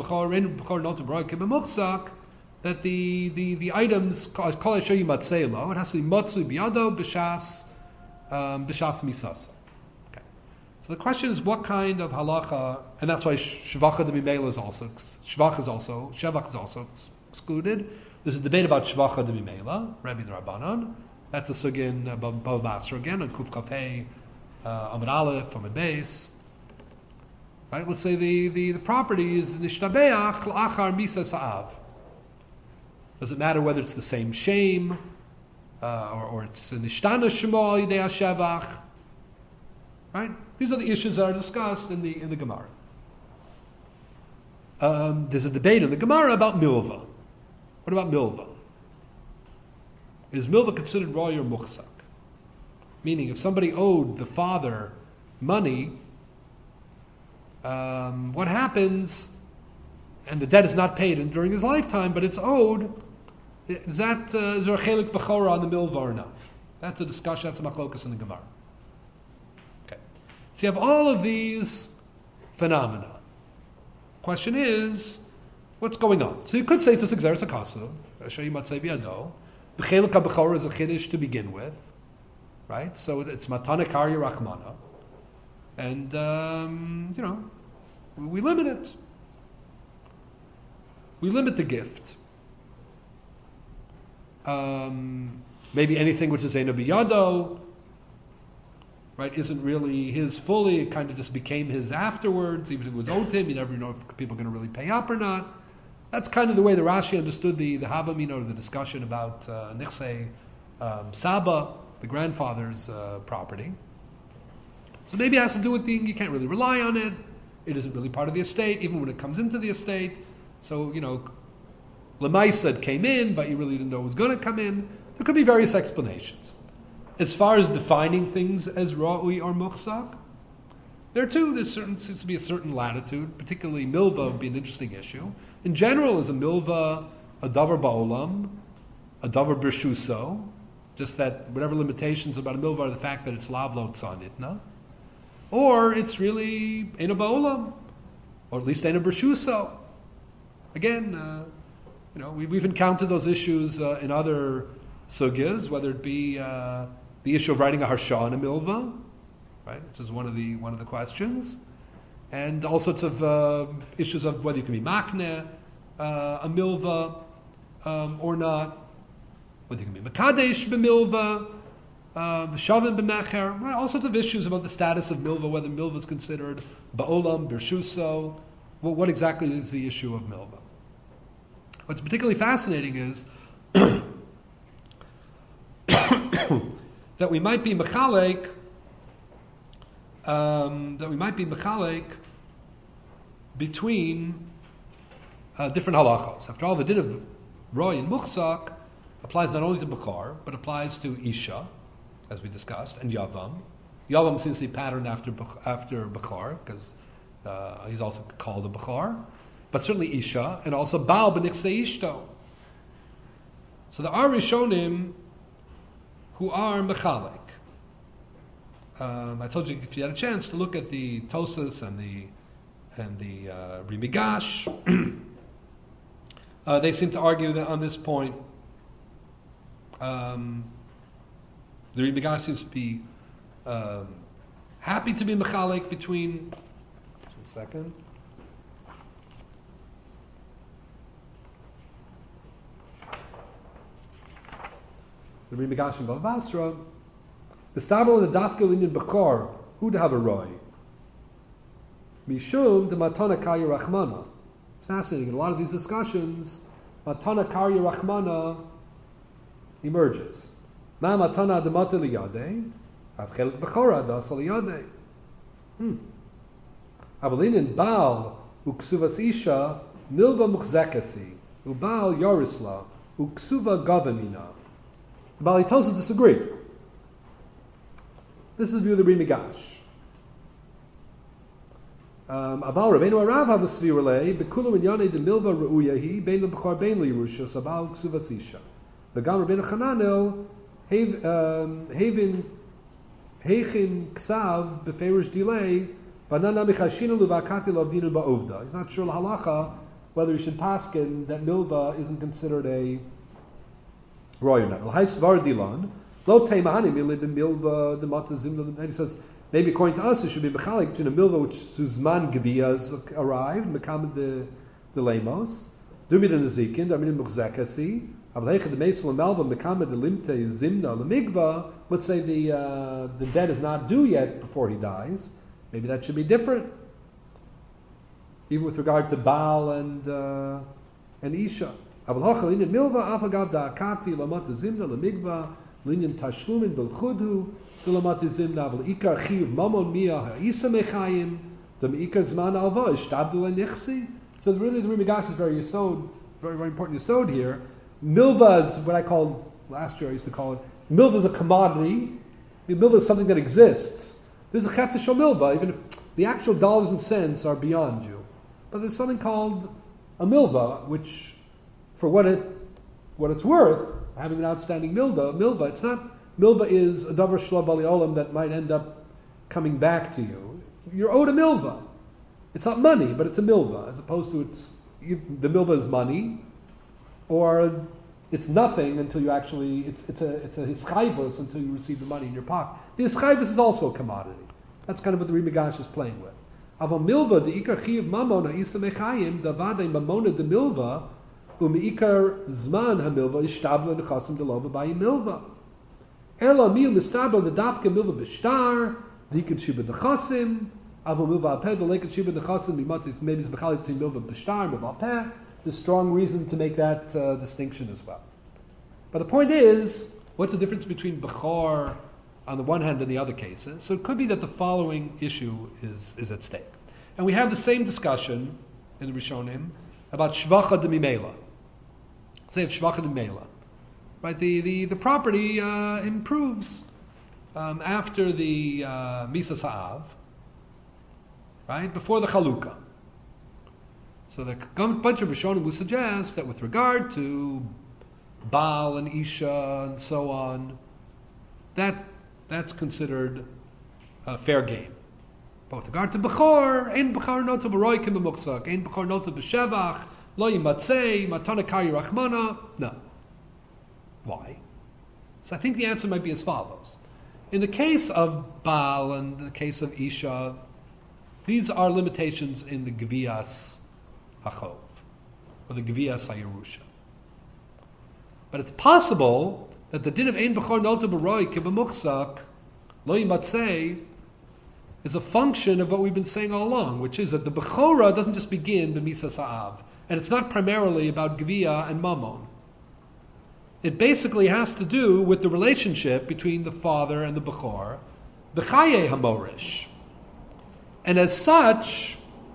That the the the items it has to be matzui biyado b'shas um, b'shas misasa. Okay. So the question is, what kind of halacha? And that's why shvacha de bimela is also shvach is also shevach is also excluded. There's a debate about shvacha de bimela, Rabbi the Rabbanon. That's a sugin uh, Bava Basra again on Kuf Kafei, uh, Amud Aleph, Amud Beis. Right? Let's say the, the, the property is nishtabeach l'achar misa sa'av. Does it matter whether it's the same shame, uh, or, or it's nishtana shemo yidei hashevach? Right? These are the issues that are discussed in the in the Gemara. Um, there's a debate in the Gemara about milva. What about milva? Is milva considered roy or muchsak? Meaning, if somebody owed the father money, um, what happens? And the debt is not paid in, during his lifetime, but it's owed. Is that uh, is there a chelik b'chora on the milva or not? That's a discussion. That's a machlokas in the Gemara. Okay, so you have all of these phenomena. Question is, what's going on? So you could say it's a segzeres hakasav. Hashem might say biyado. B'chelik b'chora is a chiddush to begin with, right? So it's matana karya rachmana, and um, you know we limit it. We limit the gift. Um, maybe anything which is Eino Biyado, right, isn't really his fully. It kind of just became his afterwards. Even if it was owed to him, you never know if people are going to really pay up or not. That's kind of the way the Rashi understood the the Havamina, or the discussion about uh, Nichsei um, Saba, the grandfather's uh, property. So maybe it has to do with the you can't really rely on it. It isn't really part of the estate, even when it comes into the estate. So, you know, Lemaisa came in, but you really didn't know it was going to come in. There could be various explanations. As far as defining things as Ra'ui or Muchsak, there too, there certain, seems to be a certain latitude, particularly Milva would be an interesting issue. In general, is a Milva a Davar Ba'olam, a Davar Birshuso, just that whatever limitations about a Milva are the fact that it's Lavlo Tzanitna, or it's really Eino Ba'olam, or at least Eino Birshuso. Again, uh, you know, we, we've encountered those issues uh, in other sugyas, whether it be uh, the issue of writing a harsha in a milva, right, which is one of the one of the questions, and all sorts of uh, issues of whether you can be makneh uh, a milva um, or not, whether you can be makadesh b'milva, shavim b'mecher, right, all sorts of issues about the status of milva, whether milva is considered ba'olam, birshuso. Well, what exactly is the issue of milva? What's particularly fascinating is that we might be mechalek, um, that we might be mechalek between uh, different halachos. After all, the din of roy and muchsak applies not only to Bechar, but applies to Isha, as we discussed, and Yavam. Yavam seems to be patterned after after Bechar, because Uh, he's also called a Bechar, but certainly Isha, and also Baal b'nichsei Ishto. So there are Rishonim who are Mechalek. Um, I told you if you had a chance to look at the Tosas and the and the uh, Rimigash, uh, they seem to argue that on this point, um, the Rimigash seems to be um, happy to be Mechalek between. Second. The Rimigash and Bava Basra, the Stabel and the Dafkel in Bechor, who'd have a roy? Mishum the Matana Karya Rachmana. It's fascinating. In a lot of these discussions, Matana Karya Rachmana emerges. Ma Matana Adamata Liyade, Avchelik Bechora Das Liyade. Hmm. Avalinin Baal uksuvas Isha milva muchzekasi uBaal Yorisla uksuva Gavamina. The Baal Tosas disagree. This is the view of the Rimigash. Aval Rabbeinu Arav have a svirale bekulu inyane de milva reuyahi bein lebechar bein liyerusha sabal uksuvas Isha. The Gam Rabbeinu Chananel havin heichin ksav beferish delay. He's not sure halacha whether he should paskin that milva isn't considered a roy or not. And he says maybe according to us it should be mechalik between a milva which Suzman Gabiyas arrived, Mekamed de de Lemos, Dumid and the Zikin, Dumid Muchzekasi, Avlecha the Mesel and Malva, Mekamed de Limte Zimna Lemigva. Let's say the uh, the debt is not due yet before he dies. Maybe that should be different, even with regard to Baal and uh, and Isha. linyan tashlumin b'lchudhu d'lamatizim navel ikar chiyuv mamon mia ha'isa mechayim dem ikar zman alva ishtabdu l'nichsi. So really the Rimigash is very yesod, very, very important yesod here. Milva is what I called, last year I used to call it, milva is a commodity. I mean, milva is something that exists. There's a chef to show milva, even if the actual dollars and cents are beyond you. But there's something called a milva, which, for what it what it's worth, having an outstanding milva, milva, it's not, milva is a davar shlo bali olam that might end up coming back to you. You're owed a milva. It's not money, but it's a milva, as opposed to it's, you, the milva is money, or it's nothing until you actually, it's it's a it's a hischayvus until you receive the money in your pocket. The hischayvus is also a commodity. That's kind of what the Rimigash is playing with. Ava milva, the ikar chiv mamon ha'isa mechayim, davadei mamona de milva, u'meikar zman ha'milva, ishtabla nechasim delova bayi milva. Erla mil mistabla the dafka milva b'shtar, dikin shiba nechasim, ava milva apeh, the lekin shiba nechasim, mimatis maybe it's bechali between milva b'shtar, milva apeh. There's strong reason to make that uh, distinction as well. But the point is, what's the difference between Bechor on the one hand and the other cases? So it could be that the following issue is, is at stake. And we have the same discussion in the Rishonim about Shvacha de Mimela. Say if Shvacha de Mimela. Right, the, the, the property uh, improves um, after the uh, Misa Sa'av, right, before the Chalukah. So the bunch of Rishonim will suggest that with regard to Baal and Isha and so on, that that's considered a fair game. But with regard to Bechor, Ein Bechor nota b'roikim b'muchsak, Ein Bechor nota b'shevach, Lo yimatzei, Matana kari rachmana. No. Why? So I think the answer might be as follows. In the case of Baal and the case of Isha, these are limitations in the Gvias Hachov, or the Gvias HaYerusha. But it's possible that the din of Ein Bechor Nota B'Roi Kib'Muchsak Lo Yimatzei is a function of what we've been saying all along, which is that the Bechora doesn't just begin b'Misa Sa'av, and it's not primarily about Gvia and Mammon. It basically has to do with the relationship between the father and the Bechor, B'Chaye HaMorish. And as such,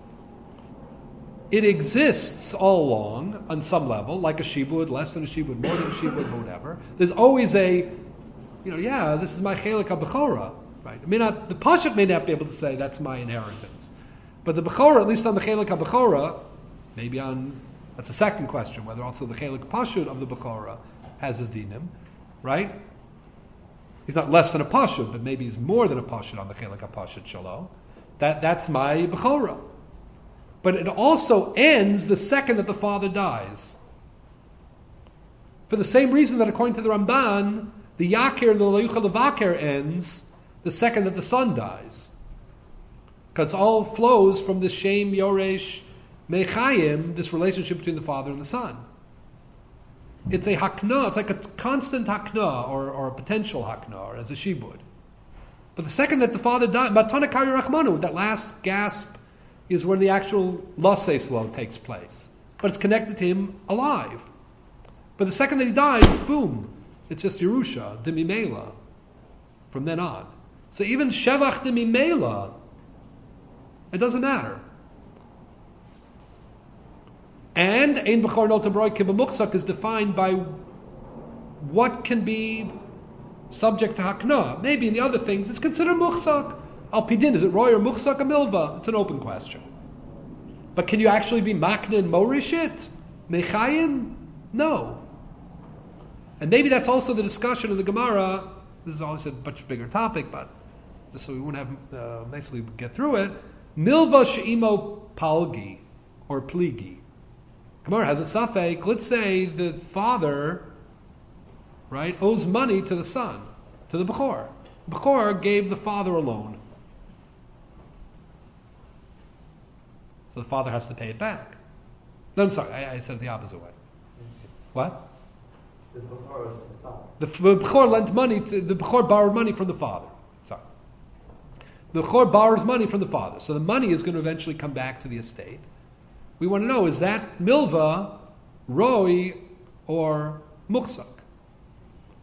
it exists all along on some level, like a shibud, less than a shibud, more than a shibud, whatever. There's always a, you know, yeah, this is my chelik ha-bechora, right? I mean, not, the pasuk may not be able to say that's my inheritance, but the bechora, at least on the chelik ha-bechora, maybe on, that's a second question, whether also the chelik pashut of the bechora has his dinim, right? He's not less than a pashut, but maybe he's more than a pashut on the chelik ha-pashut shalo. That that's my bechora. But it also ends the second that the father dies. For the same reason that according to the Ramban, the Yakir and the Layucha Levaker ends the second that the son dies. Because it all flows from the Shem Yoresh Mechayim, this relationship between the father and the son. It's a hakna, it's like a constant hakna, or, or a potential hakna, or as a shibud. But the second that the father dies, Matana Kari Rachmanu, that last gasp, is when the actual Lasei Lo takes place. But it's connected to him alive. But the second that he dies, boom, it's just Yerusha, Demimela, from then on. So even Shevach Demimela, it doesn't matter. And Ein Bechor Nota B'Roi Kib'Muchsak is defined by what can be subject to Hakna. Maybe in the other things, it's considered Muchsak. Al Pidin, is it Roy or Muchsak or Milva? It's an open question. But can you actually be Makna and Morishit? Mechayim? No. And maybe that's also the discussion in the Gemara. This is always a much bigger topic, but just so we wouldn't have uh, nicely get through it. Milva she'imo palgi, or pligi. Gemara has a safek. Let's say the father, right, owes money to the son, to the Bechor. Bechor gave the father a loan. So the father has to pay it back. No, I'm sorry, I, I said it the opposite way. What? The Bechor is the father. The, the Bechor lent money to, the Bechor borrowed money from the father. Sorry. The Bechor borrows money from the father. So the money is going to eventually come back to the estate. We want to know, is that Milva, Roy, or Muchsak?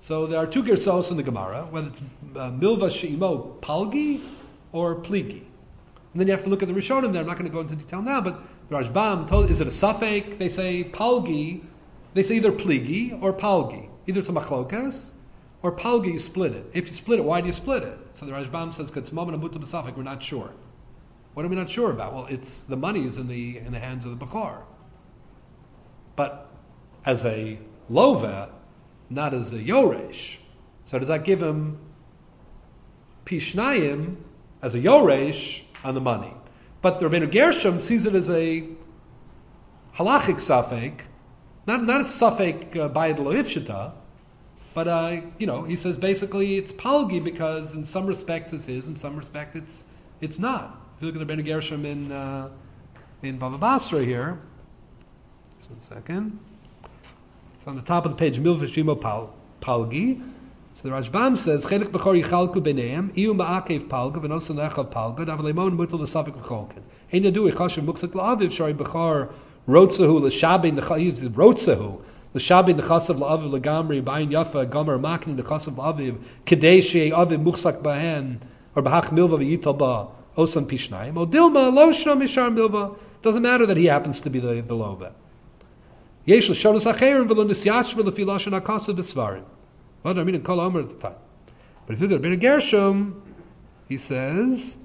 So there are two gersos in the Gemara, whether it's uh, milva she'imo palgi or pligi. And then you have to look at the Rishonim there. I'm not going to go into detail now, but the Rashbam told, is it a suffix? They say palgi. They say either pligi or palgi. Either it's a machlokas or palgi, you split it. If you split it, why do you split it? So the Rashbam says, because moment amuta b'safek, we're not sure. What are we not sure about? Well, it's the money is in the in the hands of the Bechor. But as a lova, not as a yoresh. So does that give him pishnayim as a yoresh on the money? But the Rabbeinu Gershom sees it as a halachic safek, not not a safek bayad lo ifshita, but uh, you know, he says basically it's palgi because in some respects it's his, in some respects it's it's not. If you look at the Rabbeinu Gershom in uh, in Bava Basra here, just one second. It's on the top of the page, Milva Shimo pal, Palgi. So the Rashbam says, Chelik Bechor Yichalku B'neim, Iu Ma'akev Palga, V'nosan Lechav Palga, Davaleimon Mutal L'Safik V'cholkin. Ein Yadu Yichashem Muksak L'Aviv, Shari Bechor, Rotzahu L'Shabin L'Chayiv, Rotzahu, L'Shabin L'Chasav L'Aviv L'Gamri, B'ayin Yafa, Gomer Makni L'Chasav L'Aviv, Kedei Shei Aviv Muksak B'hen, or B'hach Milva V'yital Ba, Osan Pishnayim, O Dilma, Lo Shram Yishar Milva. Doesn't matter that he happens to be the, the Lova. Yesh l'shonos acherim v'lo nisyash v'lefi lashon hakasav b'svarim. Well, I mean in kol omer at the time. But if you look at Rabbeinu Gershom, he says,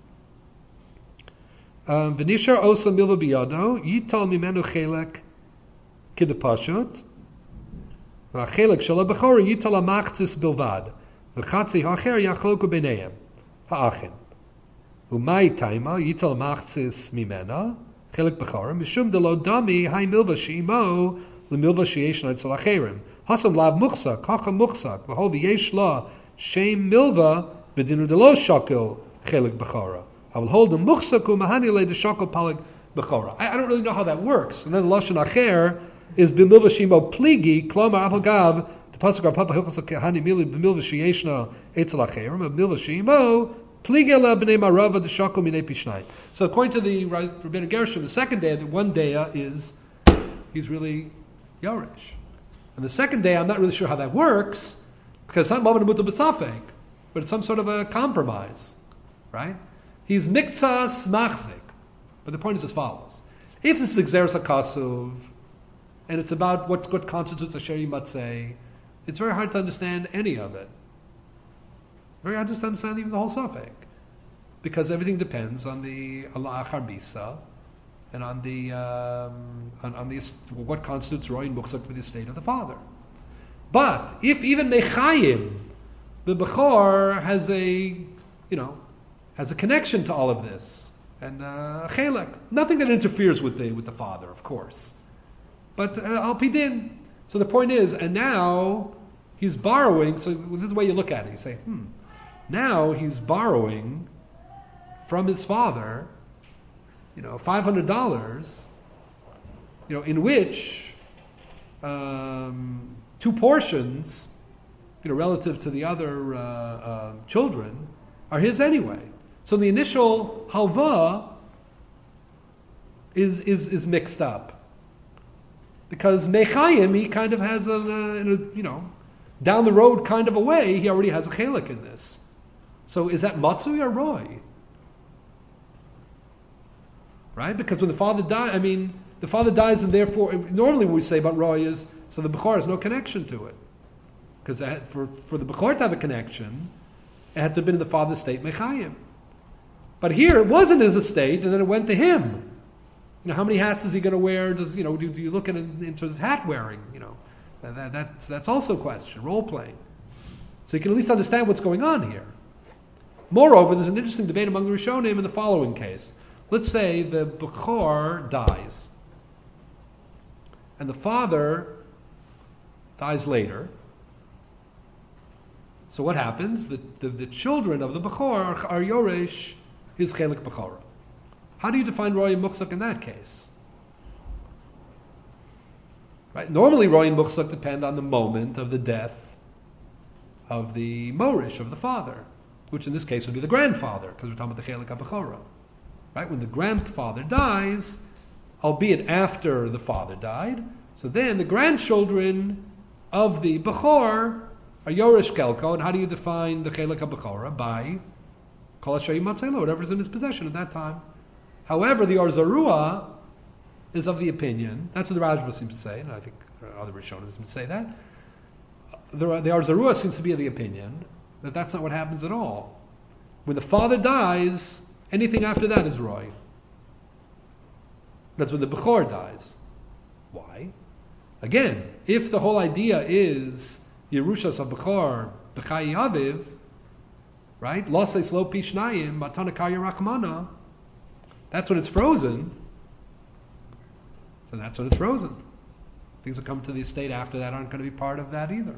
v'nishar osa milva biyado yital mimenu chelek kidapashut v'achelek shelo bechora yital amachtzis bilvad v'chatzi ha'acher yachloku b'neihem ha'achin u'mai taima yital amachtzis mimena Chelik Bechara, Mishum de lo dami hai milva she'imo lemilva she'yesh lo tzol acherim. Hasam lav muchsak, hacha muchsak, v'hol v'yesh la shem milva b'dinu de lo shakel Chelik Bechara. I will hold the muchsak u'mahani le de shakel palig Bechara. I don't really know how that works. And then lashon acher is b'milva she'imo pligi, klomar avagav, the pasuk ar papa hilchos kahani mili b'milva she'yesh lo tzol acherim, b'milva she'imo So according to the Rabbeinu Gershom, the second day, the one day is he's really Yoresh. And the second day, I'm not really sure how that works, because it's not Mammon Mutal B'Safek, but it's some sort of a compromise, right? He's Miktsas Machzik. But the point is as follows. If this is Xeris HaKasuv, and it's about what, what constitutes a Sheri Matzeh, it's very hard to understand any of it. Very hard to understand even the whole Safek. Because everything depends on the Allah Achar Bisa and on the um, on, on the what constitutes Roy and Muchsak for the estate of the father. But if even Mechayim, the Bechor has a you know has a connection to all of this, and uh, Chelek, nothing that interferes with the with the father, of course. But uh, Al Pidin. So the point is, and now he's borrowing. So this is the way you look at it. You say, hmm. Now he's borrowing from his father, you know, five hundred dollars, you know, in which um, two portions, you know, relative to the other uh, uh, children, are his anyway. So the initial halva is is is mixed up because Mechayim, he kind of has a, a, you know, down the road kind of a way, he already has a chelik in this. So is that Matsui or Roy? Right? Because when the father dies, I mean, the father dies and therefore, normally what we say about Roy is, so the Bechor has no connection to it. Because for, for the Bechor to have a connection, it had to have been in the father's estate, Mechayim. But here, it wasn't his estate, and then it went to him. You know, how many hats is he going to wear? Does, you know, do, do you look at it in terms of hat wearing? You know, that, that's, that's also a question, role playing. So you can at least understand what's going on here. Moreover, there's an interesting debate among the Rishonim in the following case. Let's say the Bechor dies, and the father dies later. So what happens? The, the, the children of the Bechor are, are Yoresh, his Chelik Bechora. How do you define Roy and Muksak in that case? Right? Normally Roy and Muksak depend on the moment of the death of the Morish, of the father, which in this case would be the grandfather, because we're talking about the Chelik HaBechora. Right? When the grandfather dies, albeit after the father died, so then the grandchildren of the Bechor a Yorish Kelko, and how do you define the Chelek HaBechora? By Kol Asher Yimatzeh Lo, whatever's in his possession at that time. However, the Or Zarua is of the opinion, that's what the Rajba seems to say, and I think other Rishonim seem to say that, the, the Or Zarua seems to be of the opinion that that's not what happens at all. When the father dies, anything after that is Roy. That's when the Bechor dies. Why? Again, if the whole idea is Yerushas of Bechor, B'chai Aviv, right? Losei Lo Pishnayim, Matana Karya Rachmana, that's when it's frozen. So that's when it's frozen. Things that come to the estate after that aren't going to be part of that either.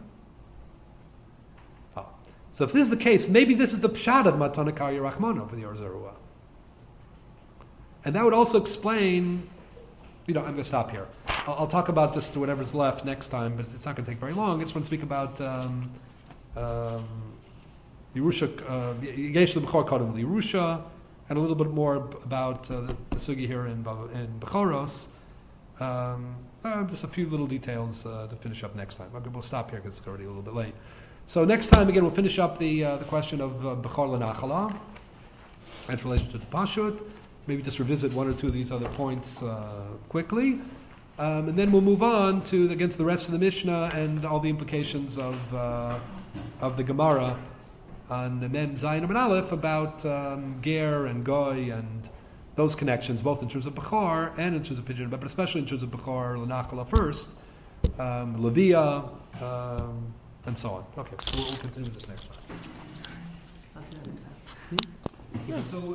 Oh. So if this is the case, maybe this is the pshat of Matana Karya Rachmana for the Or Zarua. And that would also explain, you know, I'm going to stop here. I'll, I'll talk about just whatever's left next time, but it's not going to take very long. I just want to speak about um, um, Yerusha, uh, Yesh L'Bechor Kodem L'Yerusha, and a little bit more about uh, the, the sugi here in, in Bechoros. Um, uh, just a few little details uh, to finish up next time. Okay, we'll stop here because it's already a little bit late. So next time, again, we'll finish up the uh, the question of uh, Bechor L'Nachala and its relation to the Pashut. Maybe just revisit one or two of these other points uh, quickly. Um, and then we'll move on to against the rest of the Mishnah and all the implications of uh, of the Gemara on Mem Zayin and Aleph about um, Ger and Goy and those connections, both in terms of Bechor and in terms of Pidyon, but especially in terms of Bechor L'Nachala first, um, Levia, um, and so on. Okay, so we'll, we'll continue this next time. I'll do that next time. Yeah, so.